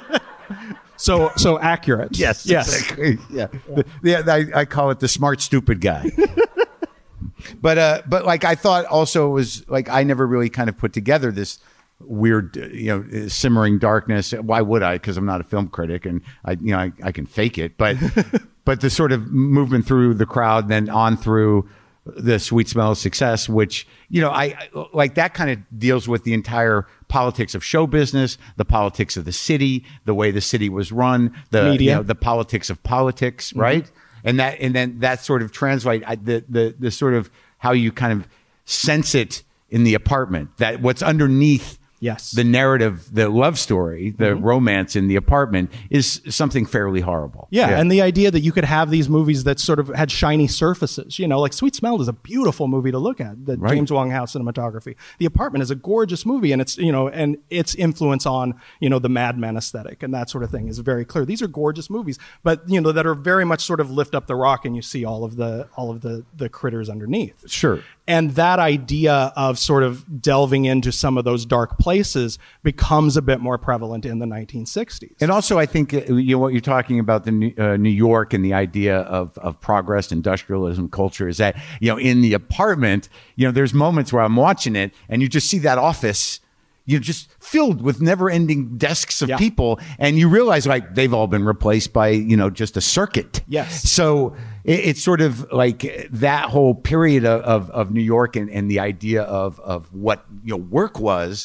So accurate. Yes. Exactly. Yeah. I call it the smart, stupid guy. But like, I thought also it was like, I never really kind of put together this weird, you know, simmering darkness. Why would I? Because I'm not a film critic, and I can fake it. But but the sort of movement through The Crowd, then on through The Sweet Smell of Success, which, you know, I like, that kind of deals with the entire politics of show business, the politics of the city, the way the city was run, the media, you know, the politics of politics, right? And then that sort of translate the sort of how you kind of sense it in The Apartment, that what's underneath Yes. the narrative, the love story, the romance in the apartment is something fairly horrible. Yeah, and the idea that you could have these movies that sort of had shiny surfaces, like Sweet Smell is a beautiful movie to look at, the James Wong Howe cinematography. The Apartment is a gorgeous movie, and it's, and its influence on, the Mad Men aesthetic and that sort of thing is very clear. These are gorgeous movies, but, that are very much sort of lift up the rock and you see all of the critters underneath. Sure. And that idea of sort of delving into some of those dark places becomes a bit more prevalent in the 1960s. And also, I think what you're talking about, the New York and the idea of progress, industrialism, culture, is that in the apartment, there's moments where I'm watching it and you just see that office, just filled with never-ending desks of people, and you realize like they've all been replaced by just a circuit. Yes. So it's sort of like that whole period of New York and the idea of what work was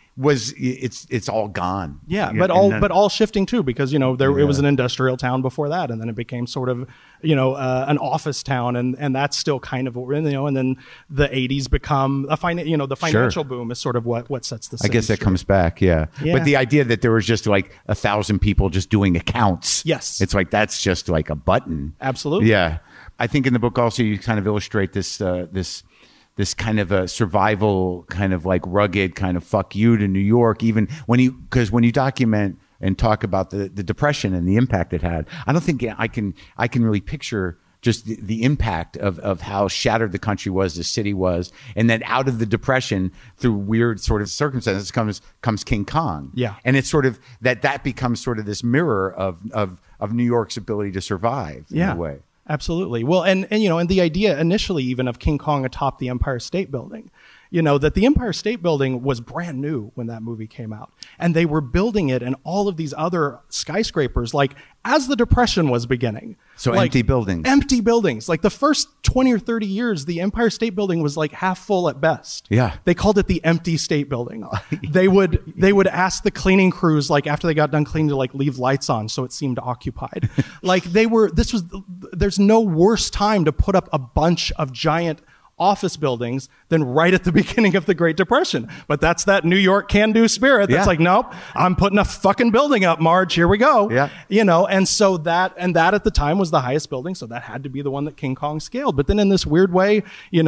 it's all gone. Yeah, but all shifting too, because it was an industrial town before that, and then it became sort of an office town, and that's still kind of and then the 80s become the financial boom is sort of what sets the city I guess that straight. comes back, yeah. But the idea that there was just like 1,000 people just doing accounts, yes, it's like that's just like a button. Absolutely, yeah. I think in the book also you kind of illustrate this kind of a survival, kind of like rugged, kind of fuck you to New York, even when you document and talk about the Depression and the impact it had. I don't think I can really picture just the impact of how shattered the country was, the city was, and then out of the Depression through weird sort of circumstances comes King Kong. Yeah. And it's sort of that becomes sort of this mirror of New York's ability to survive in a way. Absolutely. Well, and the idea initially even of King Kong atop the Empire State Building, that the Empire State Building was brand new when that movie came out. And they were building it and all of these other skyscrapers, like as the Depression was beginning. So like, empty buildings. Empty buildings. Like the first 20 or 30 years, the Empire State Building was like half full at best. Yeah. They called it the Empty State Building. They would ask the cleaning crews, like after they got done cleaning, to like leave lights on so it seemed occupied. Like there's no worse time to put up a bunch of giant office buildings than right at the beginning of the Great Depression. But that's that New York can-do spirit that's like, nope, I'm putting a fucking building up, Marge, here we go. Yeah. And so that at the time was the highest building, so that had to be the one that King Kong scaled. But then in this weird way,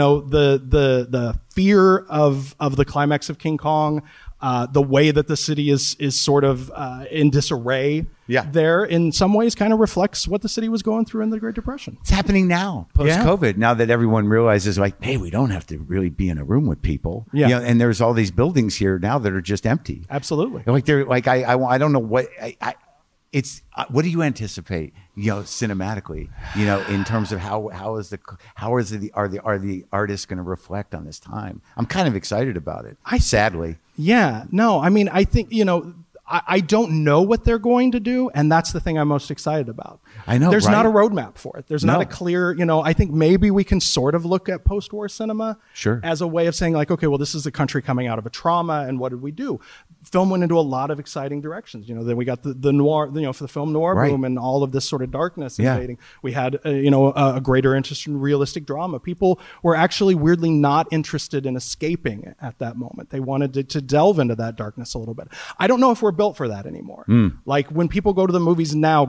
the fear of the climax of King Kong, the way that the city is sort of in disarray there in some ways kind of reflects what the city was going through in the Great Depression. It's happening now, post-COVID, now that everyone realizes like, hey, we don't have to really be in a room with people. Yeah. And there's all these buildings here now that are just empty. Absolutely. Like they're like, I don't know what what do you anticipate, cinematically, in terms of how are the artists going to reflect on this time? I'm kind of excited about it. Sadly. Yeah. No, I mean, I think, I don't know what they're going to do, and that's the thing I'm most excited about. I know, There's right? not a roadmap for it. There's not a clear, I think maybe we can sort of look at post-war cinema as a way of saying like, okay, well, this is a country coming out of a trauma, and what did we do? Film went into a lot of exciting directions. Then we got the noir, for the film noir boom and all of this sort of darkness invading. We had, a greater interest in realistic drama. People were actually weirdly not interested in escaping at that moment. They wanted to delve into that darkness a little bit. I don't know if we're built for that anymore. Like when people go to the movies now,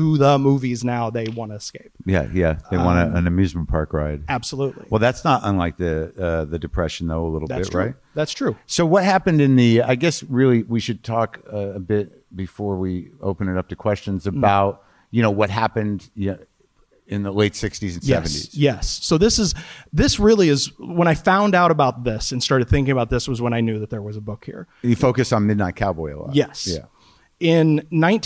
they want to escape. Yeah. They want an amusement park ride. Absolutely. Well, that's not unlike the Depression, though, a little bit, true. right? That's true. So what happened I guess really we should talk a bit before we open it up to questions about, what happened in the late 60s and 70s. Yes. So this really is, when I found out about this and started thinking about this, was when I knew that there was a book here. You focus on Midnight Cowboy a lot. Yes. Yeah. In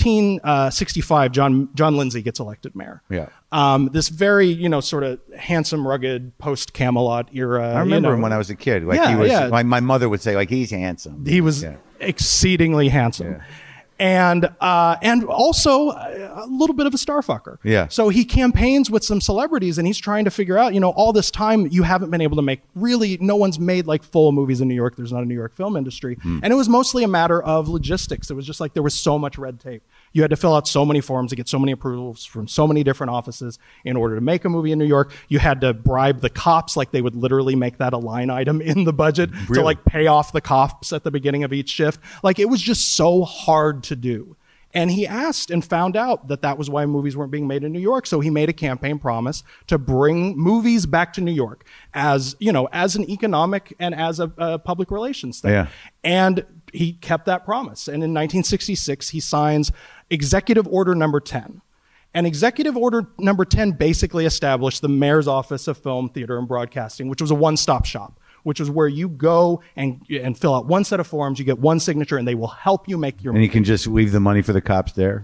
1965, John Lindsay gets elected mayor. Yeah. This very, sort of handsome, rugged, post-Camelot era. I remember him when I was a kid. Like he was, like my mother would say, like, he's handsome. He was exceedingly handsome. Yeah. And also a little bit of a starfucker. Yeah. So he campaigns with some celebrities, and he's trying to figure out, all this time you haven't been able to make, really, no one's made like full movies in New York. There's not a New York film industry. And it was mostly a matter of logistics. It was just like there was so much red tape. You had to fill out so many forms to get so many approvals from so many different offices in order to make a movie in New York. You had to bribe the cops, like they would literally make that a line item in the budget to like pay off the cops at the beginning of each shift. Like it was just so hard to do. And he asked and found out that that was why movies weren't being made in New York. So he made a campaign promise to bring movies back to New York as, you know, as an economic and as a public relations thing. Yeah. And he kept that promise. And in 1966, he signs Executive Order Number 10. And Executive Order Number 10 basically established the Mayor's Office of Film, Theater, and Broadcasting, which was a one-stop shop, which is where you go and fill out one set of forms, you get one signature, and they will help you make your And movie. you can just leave the money for the cops there?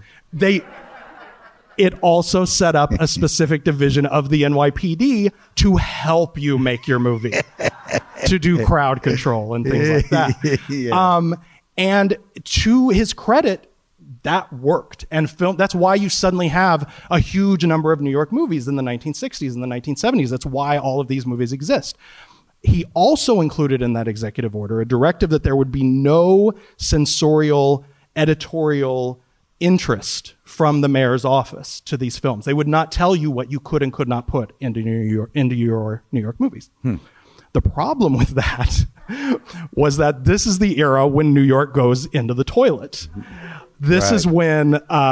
It also set up a specific division of the NYPD to help you make your movie, to do crowd control and things like that. Yeah. And to his credit, that worked. And that's why you suddenly have a huge number of New York movies in the 1960s and the 1970s. That's why all of these movies exist. He also included in that executive order a directive that there would be no censorial, editorial interest from the mayor's office to these films. They would not tell you what you could and could not put into your New York movies. The problem with that was that this is the era when New York goes into the toilet. This is when,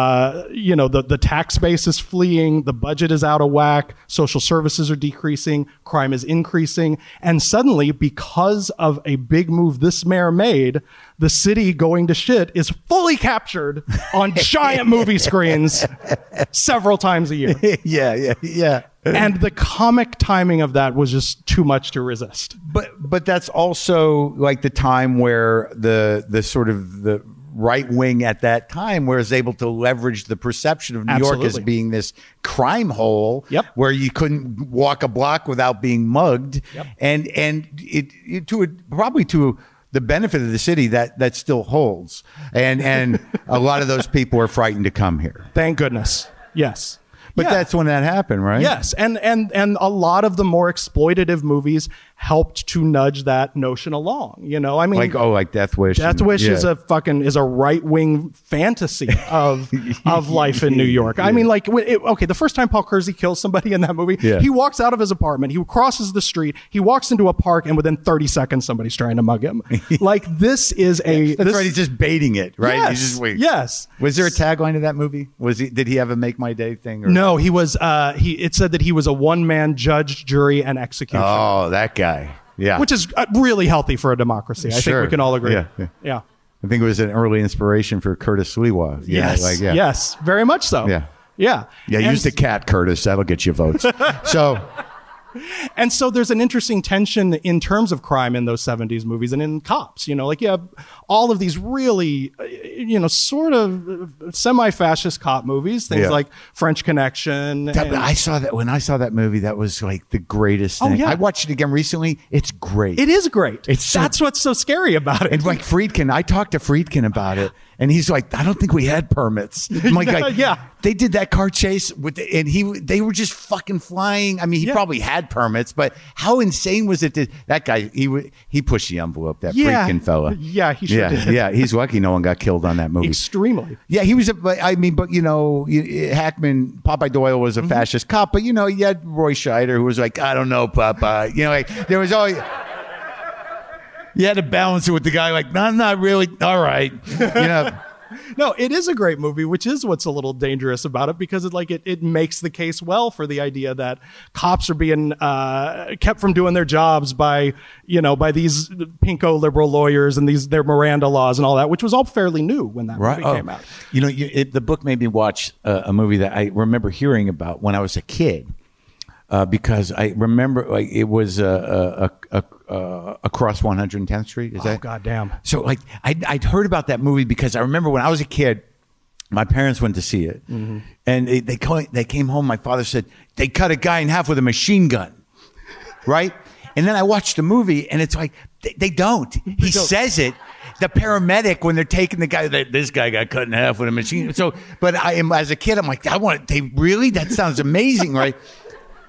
the tax base is fleeing, the budget is out of whack, social services are decreasing, crime is increasing, and suddenly, because of a big move this mayor made, the city going to shit is fully captured on giant movie screens several times a year. Yeah. And And the comic timing of that was just too much to resist. but that's also like the time where the sort of the right wing at that time was able to leverage the perception of New York as Absolutely. being this crime hole where you couldn't walk a block without being mugged. And it probably to the benefit of the city that still holds. And a lot of those people are frightened to come here. Thank goodness. Yes. But Yeah. that's when that happened, right? Yes, and a lot of the more exploitative movies helped to nudge that notion along. You know, I mean, Like Death Wish. Death Wish is a right wing fantasy of life in New York. I mean, like, the first time Paul Kersey kills somebody in that movie, he walks out of his apartment, he crosses the street, he walks into a park, and within 30 seconds, somebody's trying to mug him. Like, this is That's right. He's just baiting it, right? Yes, He's just waiting. yes. Was there a tagline to that movie? Did he have a Make My Day thing? Or? No, he was. It said that he was a one-man judge, jury, and executioner. Oh, that guy. Yeah. Which is really healthy for a democracy. I think we can all agree. Yeah. I think it was an early inspiration for Curtis Lewa. Yes. Yes. Very much so. Yeah. Yeah. Yeah. Use the cat, Curtis. That'll get you votes. And so there's an interesting tension in terms of crime in those 70s movies and in Cops. You know, like you have all of these really, sort of semi-fascist cop movies, things like French Connection. I saw that when I saw that movie. That was like the greatest thing. yeah. I watched it again recently. It's great. It is great. It's That's what's so scary about it. And like Friedkin, I talked to Friedkin about it, and he's like, "I don't think we had permits." I'm like, Yeah. They did that car chase they were just fucking flying. I mean, he probably had permits, but how insane was it? That guy, he pushed the envelope. That Friedkin fella. Yeah, he sure did. Yeah, he's lucky no one got killed on that movie. Extremely. Yeah, he was. Hackman, Popeye Doyle was a fascist cop, but you had Roy Scheider who was like, "I don't know, Popeye." There was always. You had to balance it with the guy like, "No, not really. All right." No, it is a great movie, which is what's a little dangerous about it, because it makes the case well for the idea that cops are being kept from doing their jobs by these pinko liberal lawyers and their Miranda laws and all that, which was all fairly new when that movie came out. The book made me watch a movie that I remember hearing about when I was a kid. Because I remember it was across 110th Street. Is that? Goddamn. So I'd heard about that movie because I remember when I was a kid, my parents went to see it, and they came home. My father said they cut a guy in half with a machine gun, right? And then I watched the movie, and it's like they don't. He says it. The paramedic, when they're taking the guy, this guy got cut in half with a machine. So, but as a kid, I'm like, they really? That sounds amazing, right?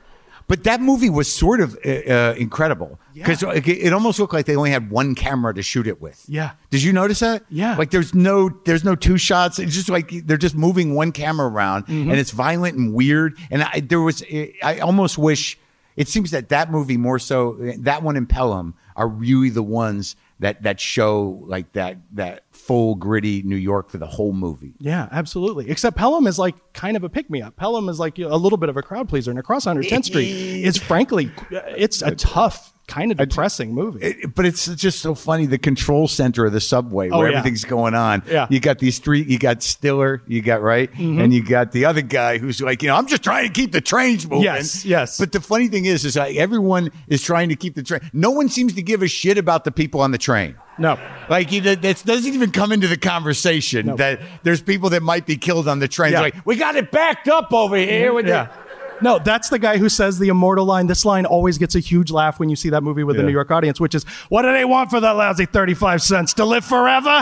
But that movie was sort of incredible because it almost looked like they only had one camera to shoot it with. Yeah. Did you notice that? Yeah. Like there's no two shots. It's just like they're just moving one camera around, and it's violent and weird. And I almost wish. It seems that movie more so, that one and Pelham are really the ones that show like that full gritty New York for the whole movie. Yeah, absolutely. Except Pelham is like kind of a pick-me-up. Pelham is like a little bit of a crowd pleaser, and Across 110th Street is frankly, it's a tough, kind of depressing movie. But it's just so funny. The control center of the subway where everything's going on. Yeah. You got you got Stiller, right? And you got the other guy who's like, I'm just trying to keep the trains moving. Yes. But the funny thing is like everyone is trying to keep the train. No one seems to give a shit about the people on the train. No. Like that doesn't even come into the conversation that there's people that might be killed on the train. Yeah. Like, we got it backed up over here. With No, that's the guy who says the immortal line. This line always gets a huge laugh when you see that movie with the New York audience, which is, what do they want for that lousy 35 cents? To live forever?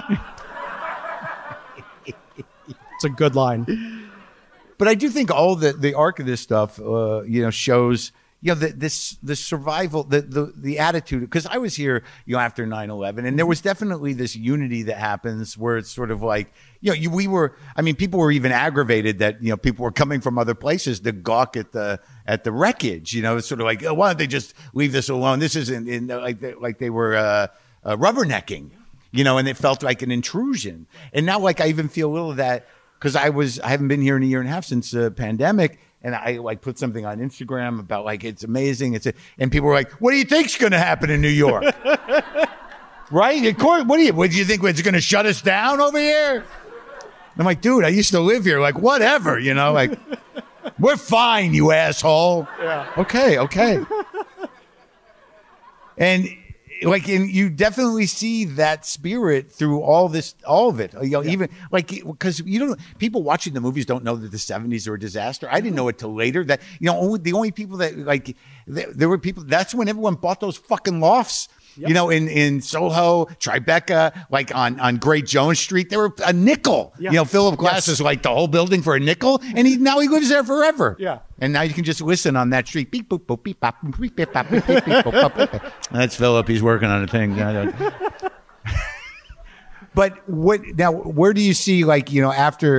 It's a good line. But I do think all the arc of this stuff, shows, the survival, the attitude. Because I was here, after 9/11, and there was definitely this unity that happens where it's sort of like, people were even aggravated that, people were coming from other places to gawk at the wreckage. It's sort of like, why don't they just leave this alone? This isn't like they were rubbernecking, and it felt like an intrusion. And now, like, I even feel a little of that because I haven't been here in a year and a half since the pandemic. And I put something on Instagram about it's amazing. And people were like, what do you think's going to happen in New York? Right? Of course, what do you think? It's going to shut us down over here? I'm like, dude, I used to live here. Like, whatever, like, we're fine, you asshole. Yeah. Okay. And you definitely see that spirit through all of it. Even because people watching the movies don't know that the 70s are a disaster. I didn't know it till later. That the only people that there were people. That's when everyone bought those fucking lofts. Yep. In Soho, Tribeca, like on Great Jones Street, they were a nickel. Yeah. Philip Glass is like the whole building for a nickel, and now he lives there forever. Yeah. And now you can just listen on that street. Beep, boop, boop, beep, bop, beep, beep, bop, beep, beep, beep, boop, bop. That's Philip. He's working on a thing. But where do you see, after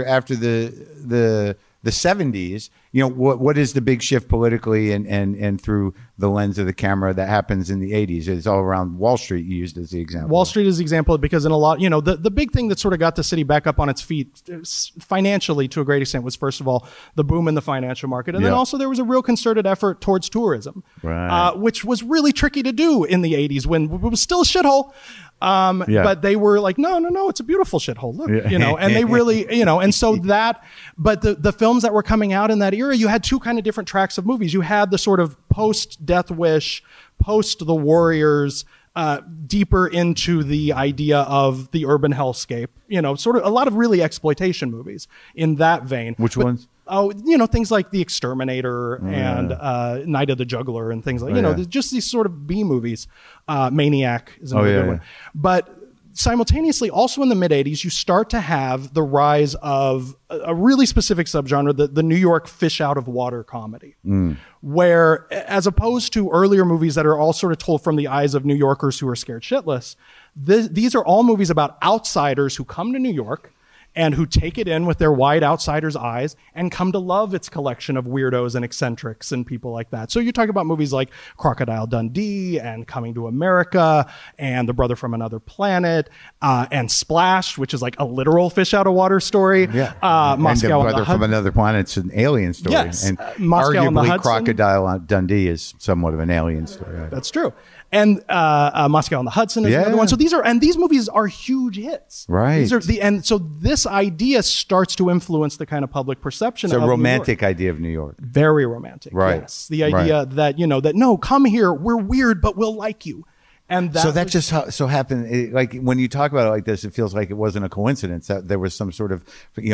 the 70s, what is the big shift politically and through the lens of the camera that happens in the 80s? It's all around Wall Street, you used as the example. Wall Street is the example because in a lot, the big thing that sort of got the city back up on its feet financially to a great extent was, first of all, the boom in the financial market. And then also there was a real concerted effort towards tourism, which was really tricky to do in the 80s when it was still a shithole. But they were like, no, it's a beautiful shithole. Look, and they really, and so but the films that were coming out in that era, you had two kind of different tracks of movies. You had the sort of post Death Wish, post The Warriors, deeper into the idea of the urban hellscape, sort of a lot of really exploitation movies in that vein. Which ones? Oh, things like The Exterminator and Night of the Juggler and things like, just these sort of B movies. Maniac is another good one. But simultaneously, also in the mid-'80s, you start to have the rise of a really specific subgenre, the New York fish-out-of-water comedy, where, as opposed to earlier movies that are all sort of told from the eyes of New Yorkers who are scared shitless, these are all movies about outsiders who come to New York and who take it in with their wide outsider's eyes and come to love its collection of weirdos and eccentrics and people like that. So you're talking about movies like Crocodile Dundee and Coming to America and The Brother from Another Planet and Splash, which is like a literal fish out of water story. Yeah. Moscow and The Brother from Another Planet's an alien story. Yes. And Moscow on the arguably Hudson. Crocodile Dundee is somewhat of an alien story. That's true. And Moscow on the Hudson is another one. So these movies are huge hits. Right. And so this idea starts to influence the kind of public perception of It's a romantic New York. idea of New York. Very romantic. Right. Yes. The idea that, no, come here. We're weird, but we'll like you. And that just so happened. Like when you talk about it like this, it feels like it wasn't a coincidence that there was some sort of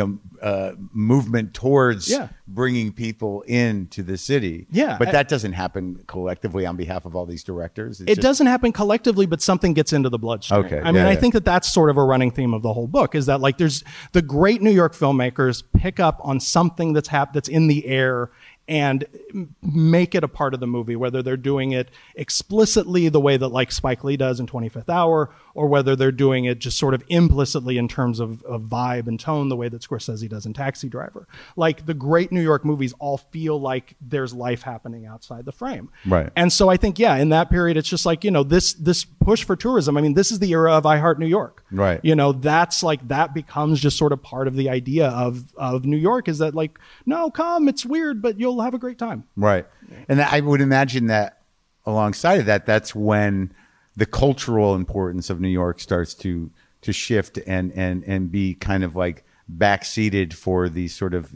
movement towards bringing people into the city. Yeah, but that doesn't happen collectively on behalf of all these directors. It doesn't happen collectively, but something gets into the bloodstream. Okay, I think that's sort of a running theme of the whole book. Is that like there's the great New York filmmakers pick up on something that's in the air and make it a part of the movie, whether they're doing it explicitly the way that like Spike Lee does in 25th Hour, or whether they're doing it just sort of implicitly in terms of vibe and tone, the way that Scorsese does in Taxi Driver. Like the great New York movies all feel like there's life happening outside the frame. Right. And so I think, yeah, in that period, it's just like, this push for tourism. I mean, this is the era of I Heart New York. Right. That's like, that becomes just sort of part of the idea of New York, is that like, no, come, it's weird, but you'll have a great time. Right. And I would imagine that alongside of that, that's when the cultural importance of New York starts to shift and be kind of like backseated for the sort of,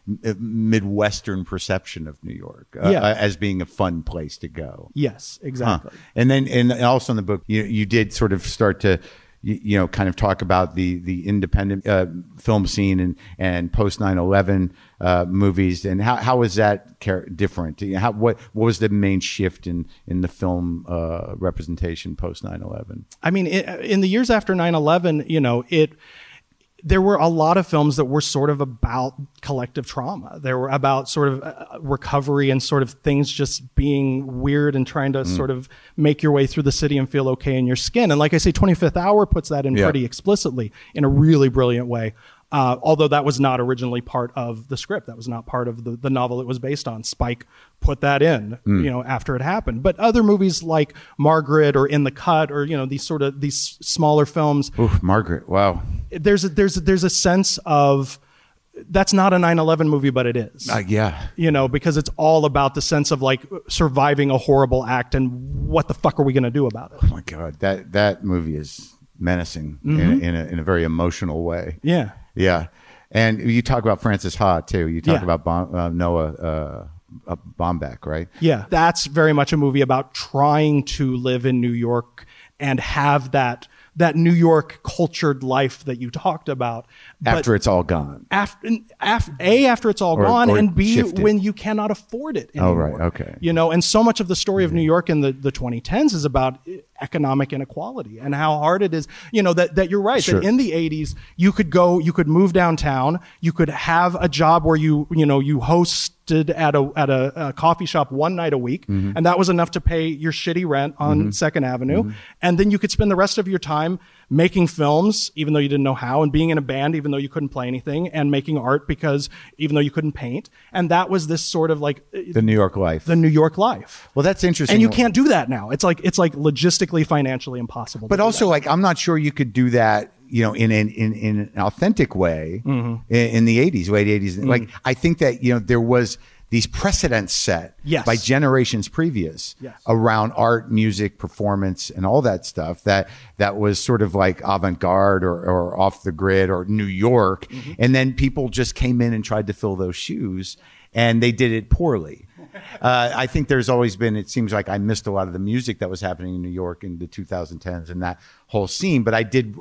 Midwestern perception of New York as being a fun place to go. Yes, exactly. Huh. And then, and also in the book, you did sort of start to, kind of talk about the independent film scene and post 9/11 movies, and how was that different? What was the main shift in the film representation post 9/11? I mean, in the years after 9/11, there were a lot of films that were sort of about collective trauma. They were about sort of recovery and sort of things just being weird and trying to sort of make your way through the city and feel okay in your skin. And like I say, 25th Hour puts that in pretty explicitly in a really brilliant way. Although that was not originally part of the script. That was not part of the novel it was based on. Spike put that in, after it happened. But other movies like Margaret or In the Cut or, these smaller films. Ooh, Margaret. Wow. There's a sense of, that's not a 9/11 movie, but it is. Yeah. Because it's all about the sense of like surviving a horrible act and what the fuck are we going to do about it? Oh my God. That movie is menacing in a very emotional way. Yeah. Yeah. And you talk about Francis Ha too. You talk about Noah Baumbach, right? Yeah. That's very much a movie about trying to live in New York and have that New York cultured life that you talked about. After it's all gone. After it's all gone, and B, shifted. When you cannot afford it anymore. Oh, right. Okay. And so much of the story of New York in the 2010s is about economic inequality and how hard it is, that you're right, that in the 80s, you could move downtown, you could have a job where you hosted at a coffee shop one night a week, and that was enough to pay your shitty rent on Second Avenue. And then you could spend the rest of your time making films, even though you didn't know how, and being in a band, even though you couldn't play anything, and making art because even though you couldn't paint. And that was this sort of like the New York life. The New York life. Well, that's interesting. And you can't do that now. It's like logistically, financially impossible. But also, like, I'm not sure you could do that, in an authentic way in the 80s, late 80s. Like, I think that, there was these precedents set by generations previous around art, music, performance, and all that stuff that was sort of like avant-garde or off the grid or New York. And then people just came in and tried to fill those shoes, and they did it poorly. I think there's always been, it seems like I missed a lot of the music that was happening in New York in the 2010s and that whole scene, but I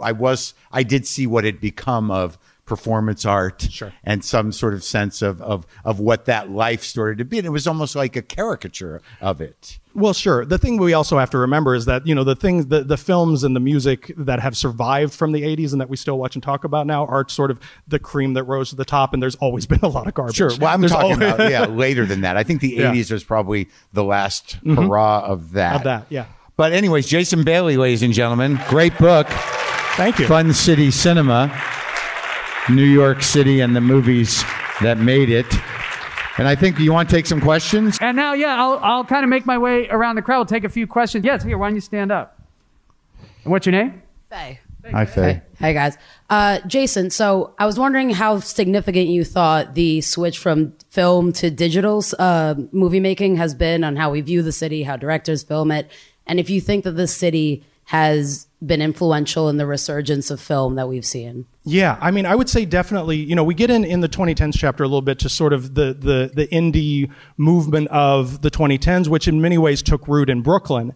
did see what had become of performance art and some sort of sense of what that life started to be. And it was almost like a caricature of it. Well, sure. The thing we also have to remember is that, the films and the music that have survived from the 80s and that we still watch and talk about now are sort of the cream that rose to the top. And there's always been a lot of garbage. Sure. Well, I'm talking about, later than that. I think the 80s was probably the last hurrah of that. But anyways, Jason Bailey, ladies and gentlemen, great book. Thank you. Fun City Cinema. New York City and the movies that made it. And I think you want to take some questions? And now, I'll kind of make my way around the crowd. We'll take a few questions. Yes, here, why don't you stand up? And what's your name? Faye. Hi, Faye. Hey, guys. Jason, so I was wondering how significant you thought the switch from film to digital movie making has been on how we view the city, how directors film it, and if you think that this city has been influential in the resurgence of film that we've seen. Yeah, I mean, I would say definitely, we get in the 2010s chapter a little bit to sort of the indie movement of the 2010s, which in many ways took root in Brooklyn.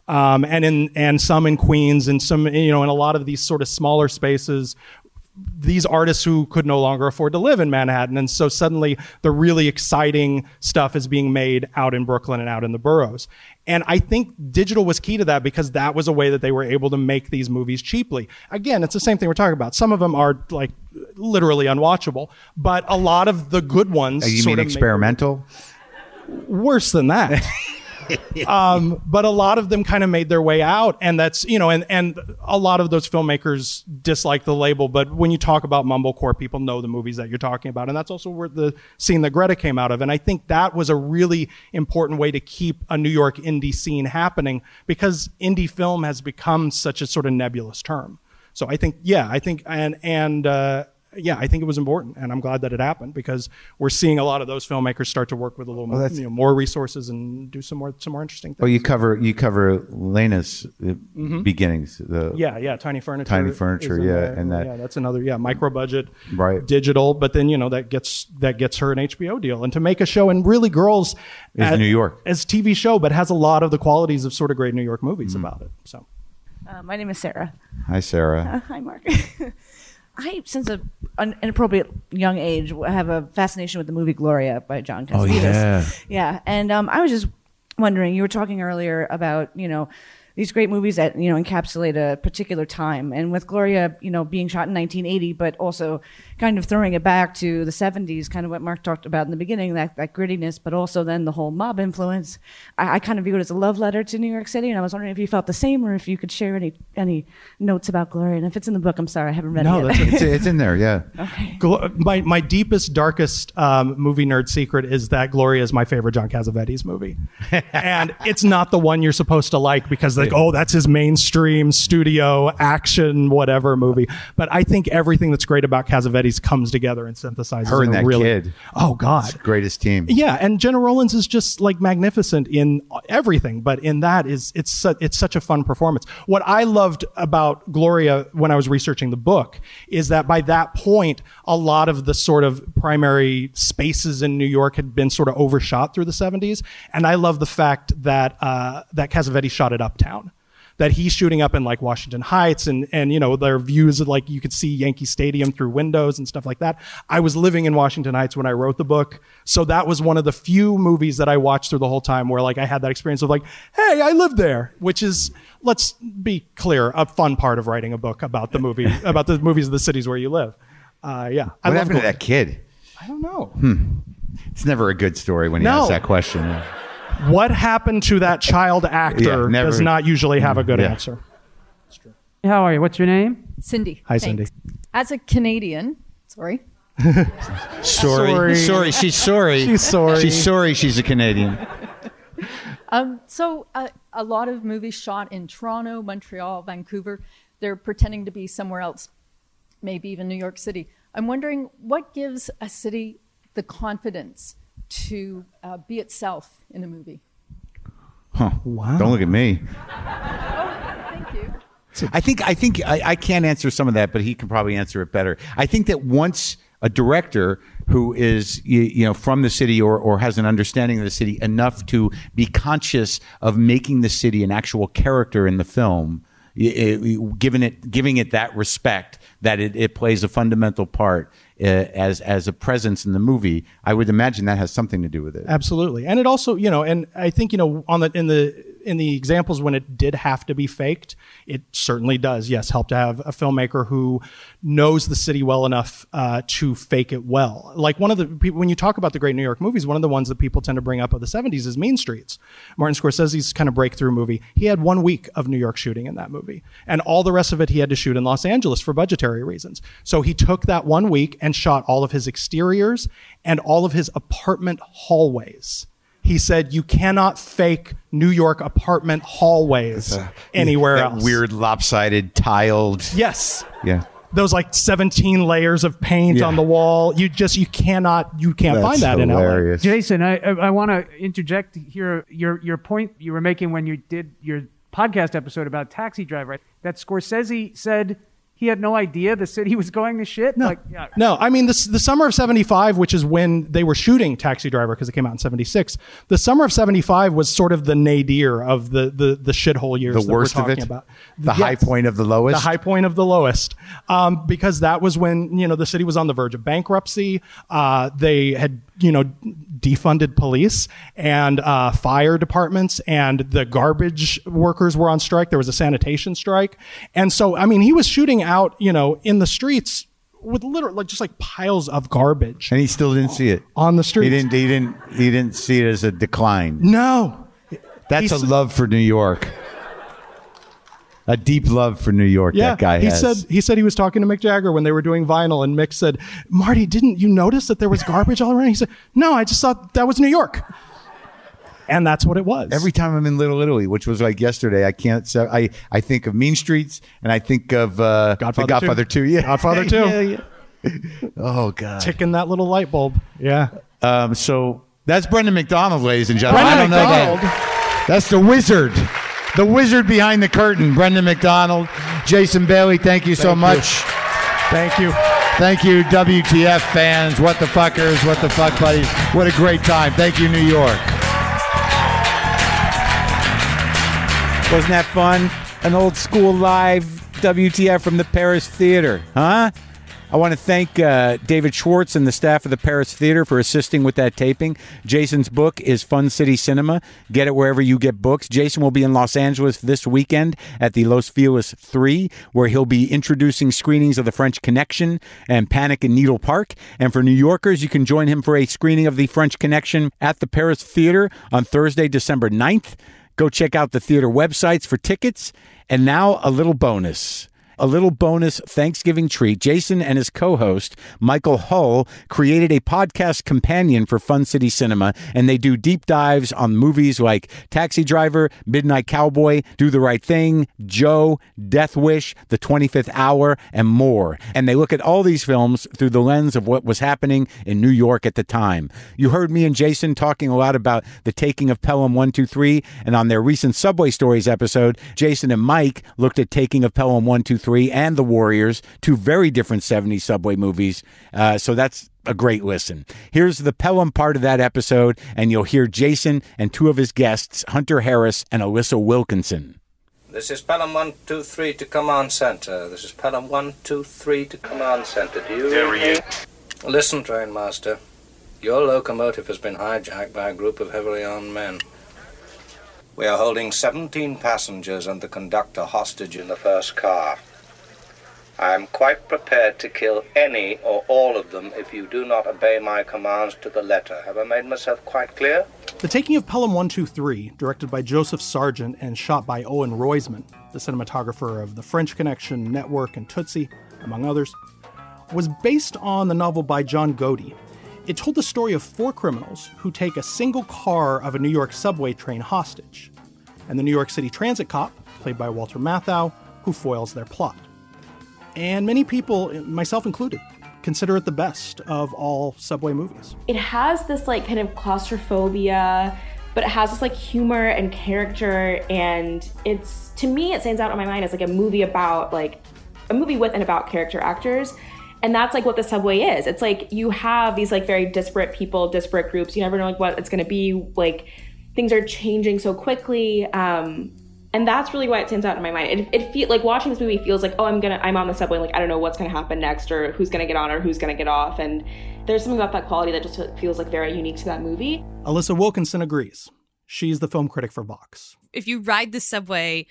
And some in Queens and some, in a lot of these sort of smaller spaces, these artists who could no longer afford to live in Manhattan. And so suddenly the really exciting stuff is being made out in Brooklyn and out in the boroughs. And I think digital was key to that because that was a way that they were able to make these movies cheaply. Again, it's the same thing we're talking about. Some of them are like literally unwatchable, but a lot of the good ones. You mean experimental? worse than that. But a lot of them kind of made their way out, and that's, and a lot of those filmmakers dislike the label, but when you talk about mumblecore, people know the movies that you're talking about, and that's also where the scene that Greta came out of, and I think that was a really important way to keep a New York indie scene happening, because indie film has become such a sort of nebulous term. So I think I think it was important, and I'm glad that it happened, because we're seeing a lot of those filmmakers start to work with a little more resources and do some more interesting things. Well, you cover Lena's beginnings. Tiny Furniture. Tiny Furniture, and that's another micro budget, right? Digital, but then that gets her an HBO deal, and to make a show, and really Girls is New York as TV show, but has a lot of the qualities of sort of great New York movies about it. So, my name is Sarah. Hi, Sarah. Hi, Mark. I, since an inappropriate young age, have a fascination with the movie Gloria by John Cassavetes. Oh, yeah. Yeah, and I was just wondering, you were talking earlier about, these great movies that, encapsulate a particular time. And with Gloria, being shot in 1980, but also kind of throwing it back to the 70s, kind of what Mark talked about in the beginning, that grittiness, but also then the whole mob influence. I kind of view it as a love letter to New York City, and I was wondering if you felt the same, or if you could share any notes about Gloria. And if it's in the book, I'm sorry, I haven't read it yet. It's in there, yeah. Okay. My deepest, darkest movie nerd secret is that Gloria is my favorite John Cassavetes movie. And it's not the one you're supposed to like, because that's his mainstream studio action whatever movie. But I think everything that's great about Cassavetes comes together and synthesizes her and that kid. Oh God, greatest team. Yeah, and Jenna Rollins is just like magnificent in everything, but in that it's such a fun performance. What I loved about Gloria when I was researching the book is that by that point, a lot of the sort of primary spaces in New York had been sort of overshot through the 70s, and I love the fact that that Cassavetes shot it uptown. That he's shooting up in like Washington Heights, and their views of, like, you could see Yankee Stadium through windows and stuff like that. I was living in Washington Heights when I wrote the book, so that was one of the few movies that I watched through the whole time where like I had that experience of like, hey, I lived there, which is, let's be clear, a fun part of writing a book about the movie, about the movies of the cities where you live. What happened to that kid? I don't know. It's never a good story when you ask that question. What happened to that child actor does not usually have a good answer. That's true. How are you? What's your name? Cindy. Hi, Thanks. Cindy. As a Canadian, sorry. Sorry. She's sorry. She's sorry. She's sorry. She's a Canadian. So a lot of movies shot in Toronto, Montreal, Vancouver, they're pretending to be somewhere else, maybe even New York City. I'm wondering what gives a city the confidence to be itself in a movie? Wow. Don't look at me. Thank you. I think I can't answer some of that, but he can probably answer it better. I think that once a director who is from the city or has an understanding of the city enough to be conscious of making the city an actual character in the film, giving it that respect that it plays a fundamental part as a presence in the movie, I would imagine that has something to do with it. Absolutely. And it also, and I think, in the examples when it did have to be faked, it certainly does, yes, help to have a filmmaker who knows the city well enough to fake it well. Like one of the people, when you talk about the great New York movies, one of the ones that people tend to bring up of the 70s is Mean Streets. Martin Scorsese's kind of breakthrough movie. He had 1 week of New York shooting in that movie, and all the rest of it he had to shoot in Los Angeles for budgetary reasons. So he took that 1 week and shot all of his exteriors and all of his apartment hallways. He said, you cannot fake New York apartment hallways anywhere else. Weird lopsided tiled. Yes. Yeah. Those like 17 layers of paint on the wall. You can't find that hilarious. in LA. Jason, I want to interject here your point you were making when you did your podcast episode about Taxi Driver, that Scorsese said he had no idea the city was going to shit? No. I mean, the summer of 75, which is when they were shooting Taxi Driver, because it came out in 76, the summer of 75 was sort of the nadir of the shithole years the that worst we're of talking it? about. The high point of the lowest? The high point of the lowest. Because that was when, the city was on the verge of bankruptcy. They had, defunded police and fire departments, and the garbage workers were on strike. There was a sanitation strike. And so, I mean, he was shooting out, in the streets with literally like just like piles of garbage And he still didn't see it. on the street. He didn't see it as a decline. No. That's a He's- love for New York. A deep love for New York. Yeah, that guy he has. said he was talking to Mick Jagger when they were doing vinyl, and Mick said, "Marty, didn't you notice that there was garbage all around?" He said, "No, I just thought that was New York," and that's what it was. Every time I'm in Little Italy, which was like yesterday, I can't say. I think of Mean Streets, and I think of The Godfather 2. Yeah, Godfather 2. Yeah. Oh God. Ticking that little light bulb. Yeah. So that's Brendan McDonald, ladies and gentlemen. I don't Brendan know McDonald. that. That's the wizard. The wizard behind the curtain, Brendan McDonald. Jason Bailey, thank you so much. Thank you. Thank you, WTF fans, What the Fuckers, What the Fuck Buddies. What a great time. Thank you, New York. Wasn't that fun? An old school live WTF from the Paris Theater, huh? I want to thank David Schwartz and the staff of the Paris Theater for assisting with that taping. Jason's book is Fun City Cinema. Get it wherever you get books. Jason will be in Los Angeles this weekend at the Los Feliz 3, where he'll be introducing screenings of The French Connection and Panic in Needle Park. And for New Yorkers, you can join him for a screening of The French Connection at the Paris Theater on Thursday, December 9th. Go check out the theater websites for tickets. And now a little bonus. A little bonus Thanksgiving treat. Jason and his co-host, Michael Hull, created a podcast companion for Fun City Cinema, and they do deep dives on movies like Taxi Driver, Midnight Cowboy, Do the Right Thing, Joe, Death Wish, The 25th Hour, and more. And they look at all these films through the lens of what was happening in New York at the time. You heard me and Jason talking a lot about the taking of Pelham 123, and on their recent Subway Stories episode, Jason and Mike looked at Taking of Pelham 123 and The Warriors, two very different 70s Subway movies. So that's a great listen. Here's the Pelham part of that episode, and you'll hear Jason and two of his guests, Hunter Harris and Alyssa Wilkinson. This is Pelham 123 to Command Center. This is Pelham 123 to Command Center. Do you read me? Listen, train master. Your locomotive has been hijacked by a group of heavily armed men. We are holding 17 passengers and the conductor hostage in the first car. I am quite prepared to kill any or all of them if you do not obey my commands to the letter. Have I made myself quite clear? The Taking of Pelham 123, directed by Joseph Sargent and shot by Owen Roizman, the cinematographer of The French Connection, Network, and Tootsie, among others, was based on the novel by John Godey. It told the story of four criminals who take a single car of a New York subway train hostage, and the New York City transit cop, played by Walter Matthau, who foils their plot. And many people, myself included, consider it the best of all Subway movies. It has this like kind of claustrophobia, but it has this like humor and character, and it's, to me, it stands out in my mind as like a movie about like a movie with and about character actors. And that's like what the Subway is. It's like you have these like very disparate people, disparate groups. You never know like what it's going to be. Like things are changing so quickly. And that's really why it stands out in my mind. It feels like watching this movie feels like, oh, I'm on the subway. Like, I don't know what's going to happen next or who's going to get on or who's going to get off. And there's something about that quality that just feels like very unique to that movie. Alyssa Wilkinson agrees. She's the film critic for Vox. If you ride the subway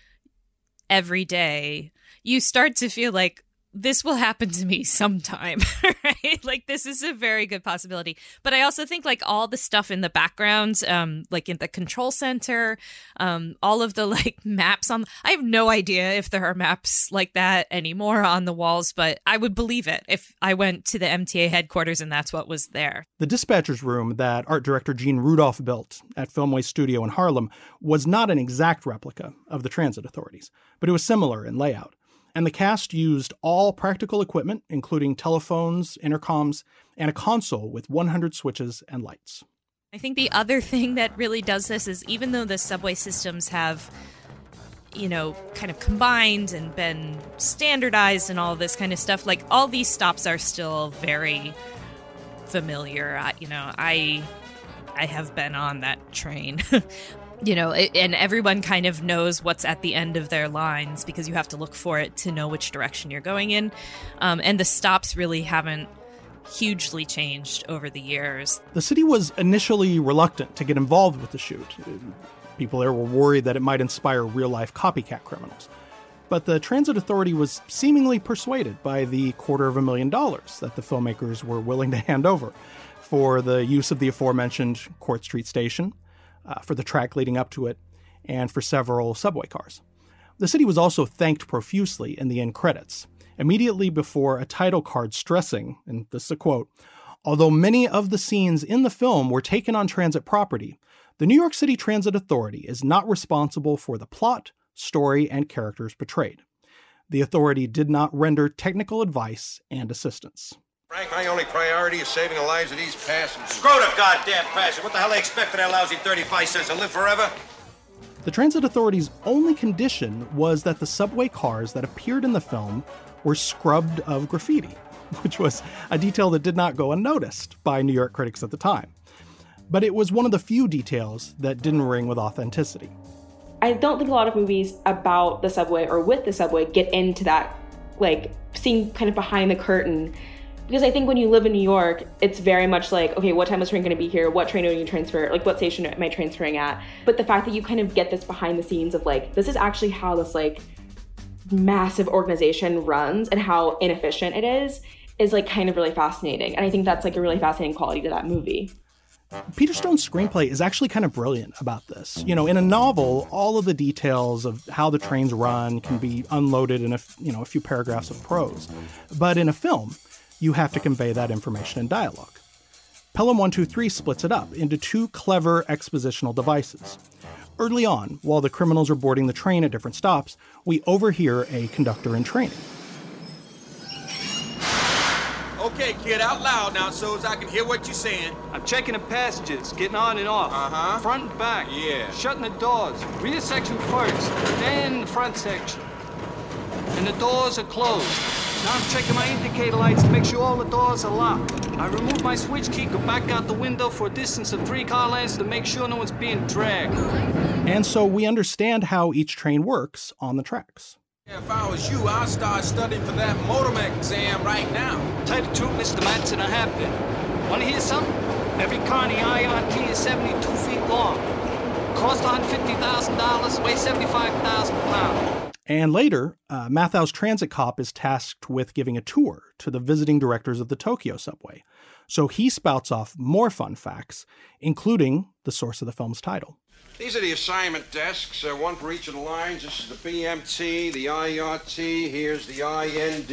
every day, you start to feel like this will happen to me sometime, right? Like this is a very good possibility. But I also think like all the stuff in the background, like in the control center, all of the like maps I have no idea if there are maps like that anymore on the walls, but I would believe it if I went to the MTA headquarters and that's what was there. The dispatcher's room that art director Gene Rudolph built at Filmway Studio in Harlem was not an exact replica of the transit authorities, but it was similar in layout. And the cast used all practical equipment, including telephones, intercoms, and a console with 100 switches and lights. I think the other thing that really does this is even though the subway systems have, you know, kind of combined and been standardized and all this kind of stuff, like all these stops are still very familiar. I have been on that train. You know, and everyone kind of knows what's at the end of their lines because you have to look for it to know which direction you're going in. And the stops really haven't hugely changed over the years. The city was initially reluctant to get involved with the shoot. People there were worried that it might inspire real-life copycat criminals. But the Transit Authority was seemingly persuaded by the $250,000 that the filmmakers were willing to hand over for the use of the aforementioned Court Street station, for the track leading up to it, and for several subway cars. The city was also thanked profusely in the end credits, immediately before a title card stressing, and this is a quote, "Although many of the scenes in the film were taken on transit property, the New York City Transit Authority is not responsible for the plot, story, and characters portrayed. The authority did not render technical advice and assistance." Frank, my only priority is saving the lives of these passengers. Screw the goddamn passenger. What the hell they expect for their lousy 35 cents to live forever? The Transit Authority's only condition was that the subway cars that appeared in the film were scrubbed of graffiti, which was a detail that did not go unnoticed by New York critics at the time. But it was one of the few details that didn't ring with authenticity. I don't think a lot of movies about the subway or with the subway get into that, like, seeing kind of behind the curtain. Because I think when you live in New York, it's very much like, okay, what time is the train going to be here? What train are you transfer? Like, what station am I transferring at? But the fact that you kind of get this behind the scenes of, like, this is actually how this, like, massive organization runs and how inefficient it is, like, kind of really fascinating. And I think that's, like, a really fascinating quality to that movie. Peter Stone's screenplay is actually kind of brilliant about this. You know, in a novel, all of the details of how the trains run can be unloaded in a few paragraphs of prose. But in a film, you have to convey that information in dialogue. Pelham 123 splits it up into two clever expositional devices. Early on, while the criminals are boarding the train at different stops, we overhear a conductor in training. Okay, kid, out loud now so as I can hear what you're saying. I'm checking the passengers, getting on and off. Uh-huh. Front and back. Yeah. Shutting the doors. Rear section first, then the front section. And the doors are closed. Now I'm checking my indicator lights to make sure all the doors are locked. I remove my switch key, go back out the window for a distance of 3 car lengths to make sure no one's being dragged. And so we understand how each train works on the tracks. If I was you, I'd start studying for that motormech exam right now. Tell you the truth, Mr. Madsen, I have been. Want to hear something? Every car in the IRT is 72 feet long. Cost $150,000, weighs 75,000 pounds. And later, Mathau's transit cop is tasked with giving a tour to the visiting directors of the Tokyo subway. So he spouts off more fun facts, including the source of the film's title. These are the assignment desks, one for each of the lines. This is the BMT, the IRT, here's the IND.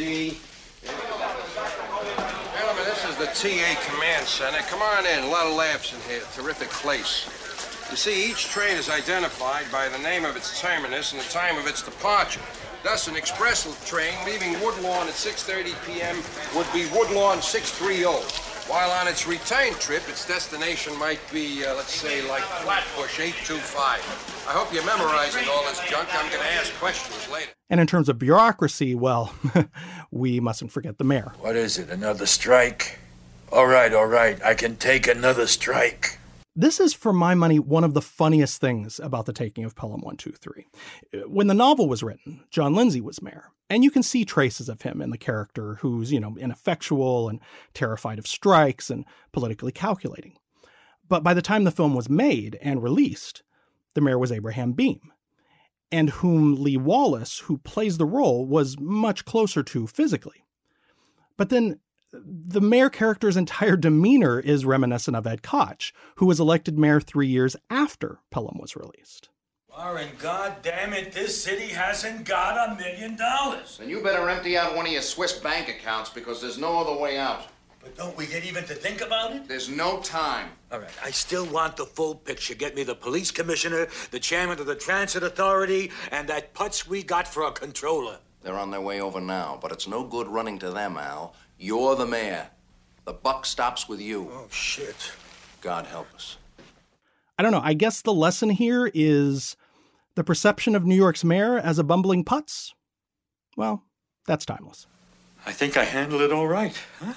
Gentlemen, this is the TA Command Center. Come on in, a lot of laughs in here, terrific place. You see, each train is identified by the name of its terminus and the time of its departure. Thus, an express train leaving Woodlawn at 6:30 p.m. would be Woodlawn 630. While on its return trip, its destination might be, let's say, like Flatbush 825. I hope you're memorizing all this junk. I'm going to ask questions later. And in terms of bureaucracy, well, we mustn't forget the mayor. What is it, another strike? All right, I can take another strike. This is, for my money, one of the funniest things about the taking of Pelham 123. When the novel was written, John Lindsay was mayor, and you can see traces of him in the character who's, ineffectual and terrified of strikes and politically calculating. But by the time the film was made and released, the mayor was Abraham Beame, and whom Lee Wallace, who plays the role, was much closer to physically. But then the mayor character's entire demeanor is reminiscent of Ed Koch, who was elected mayor 3 years after Pelham was released. Warren, goddammit, this city hasn't got $1 million. Then you better empty out one of your Swiss bank accounts because there's no other way out. But don't we get even to think about it? There's no time. All right, I still want the full picture. Get me the police commissioner, the chairman of the transit authority, and that putz we got for a controller. They're on their way over now, but it's no good running to them, Al. You're the mayor. The buck stops with you. Oh, shit. God help us. I don't know. I guess the lesson here is the perception of New York's mayor as a bumbling putz. Well, that's timeless. I think I handled it all right, huh?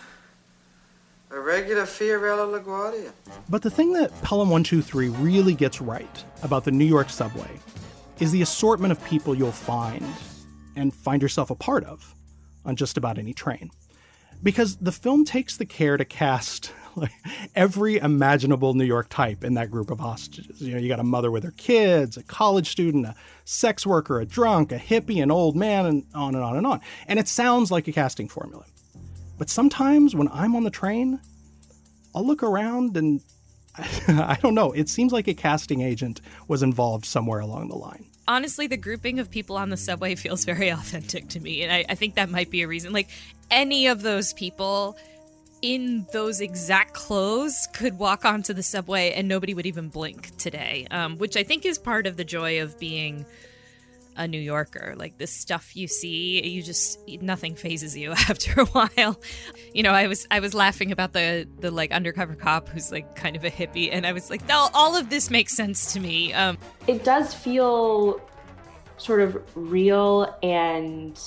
A regular Fiorello LaGuardia. But the thing that Pelham 123 really gets right about the New York subway is the assortment of people you'll find yourself a part of on just about any train. Because the film takes the care to cast like every imaginable New York type in that group of hostages. You know, you got a mother with her kids, a college student, a sex worker, a drunk, a hippie, an old man, and on and on and on. And it sounds like a casting formula. But sometimes when I'm on the train, I'll look around and I don't know, it seems like a casting agent was involved somewhere along the line. Honestly, the grouping of people on the subway feels very authentic to me. And I think that might be a reason. Like, any of those people in those exact clothes could walk onto the subway and nobody would even blink today, which I think is part of the joy of being a New Yorker. Like, this stuff you see, nothing phases you after a while. You know, I was laughing about the like undercover cop who's like kind of a hippie, and I was like, no, all of this makes sense to me. It does feel sort of real and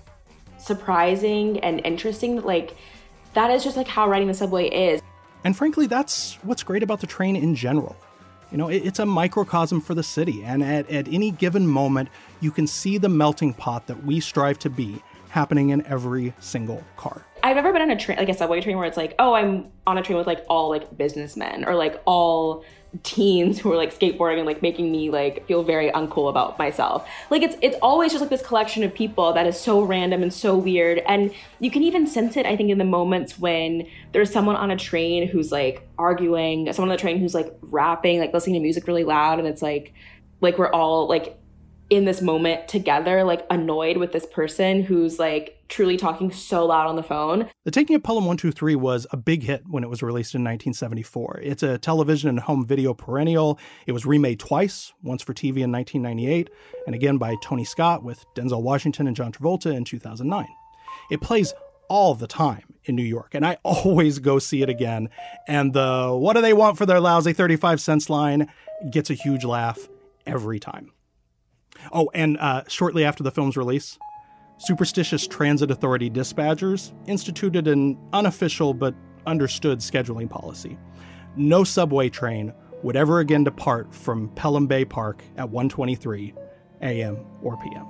surprising and interesting. Like, that is just like how riding the subway is. And frankly, that's what's great about the train in general. You know, it's a microcosm for the city, and at any given moment, you can see the melting pot that we strive to be happening in every single car. I've never been on a train, like a subway train, where it's like, oh, I'm on a train with like all like businessmen or like all teens who are like skateboarding and like making me like feel very uncool about myself. Like, it's always just like this collection of people that is so random and so weird. And you can even sense it, I think, in the moments when there's someone on a train who's like arguing, someone on the train who's like rapping, like listening to music really loud, and it's like we're all like in this moment together, like annoyed with this person who's like truly talking so loud on the phone. The Taking of Pelham 123 was a big hit when it was released in 1974. It's a television and home video perennial. It was remade twice, once for TV in 1998, and again by Tony Scott with Denzel Washington and John Travolta in 2009. It plays all the time in New York, and I always go see it again. And the "what do they want for their lousy 35 cents" line gets a huge laugh every time. Oh, and shortly after the film's release, superstitious transit authority dispatchers instituted an unofficial but understood scheduling policy. No subway train would ever again depart from Pelham Bay Park at 1:23 a.m. or p.m.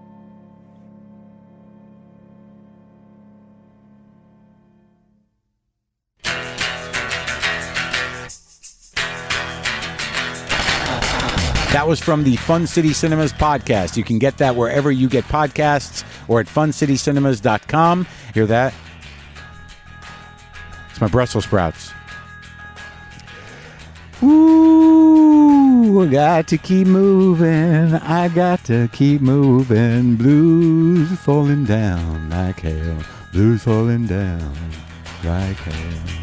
That was from the Fun City Cinemas podcast. You can get that wherever you get podcasts or at funcitycinemas.com. Hear that? It's my Brussels sprouts. Ooh, I got to keep moving. I got to keep moving. Blues falling down like hell. Blues falling down like hell.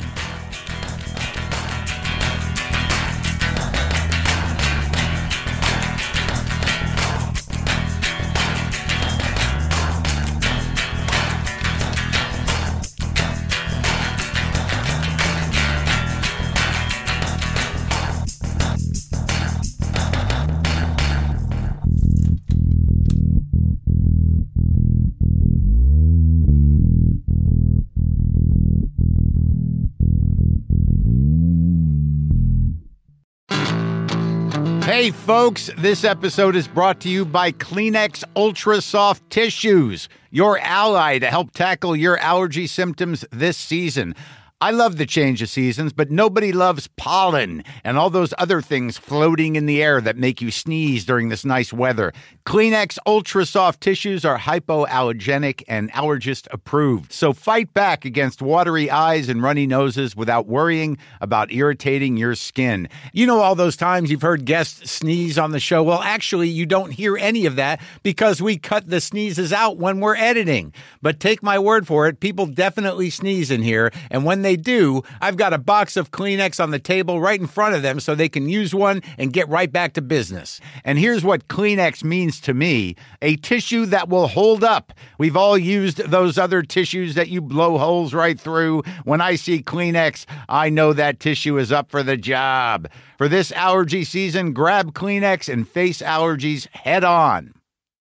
Hey folks, this episode is brought to you by Kleenex Ultra Soft Tissues, your ally to help tackle your allergy symptoms this season. I love the change of seasons, but nobody loves pollen and all those other things floating in the air that make you sneeze during this nice weather. Kleenex Ultra Soft Tissues are hypoallergenic and allergist approved. So fight back against watery eyes and runny noses without worrying about irritating your skin. You know, all those times you've heard guests sneeze on the show. Well, actually, you don't hear any of that because we cut the sneezes out when we're editing. But take my word for it, people definitely sneeze in here. And when they do, I've got a box of Kleenex on the table right in front of them so they can use one and get right back to business. And here's what Kleenex means to me: a tissue that will hold up. We've all used those other tissues that you blow holes right through. When I see Kleenex, I know that tissue is up for the job. For this allergy season, grab Kleenex and face allergies head on.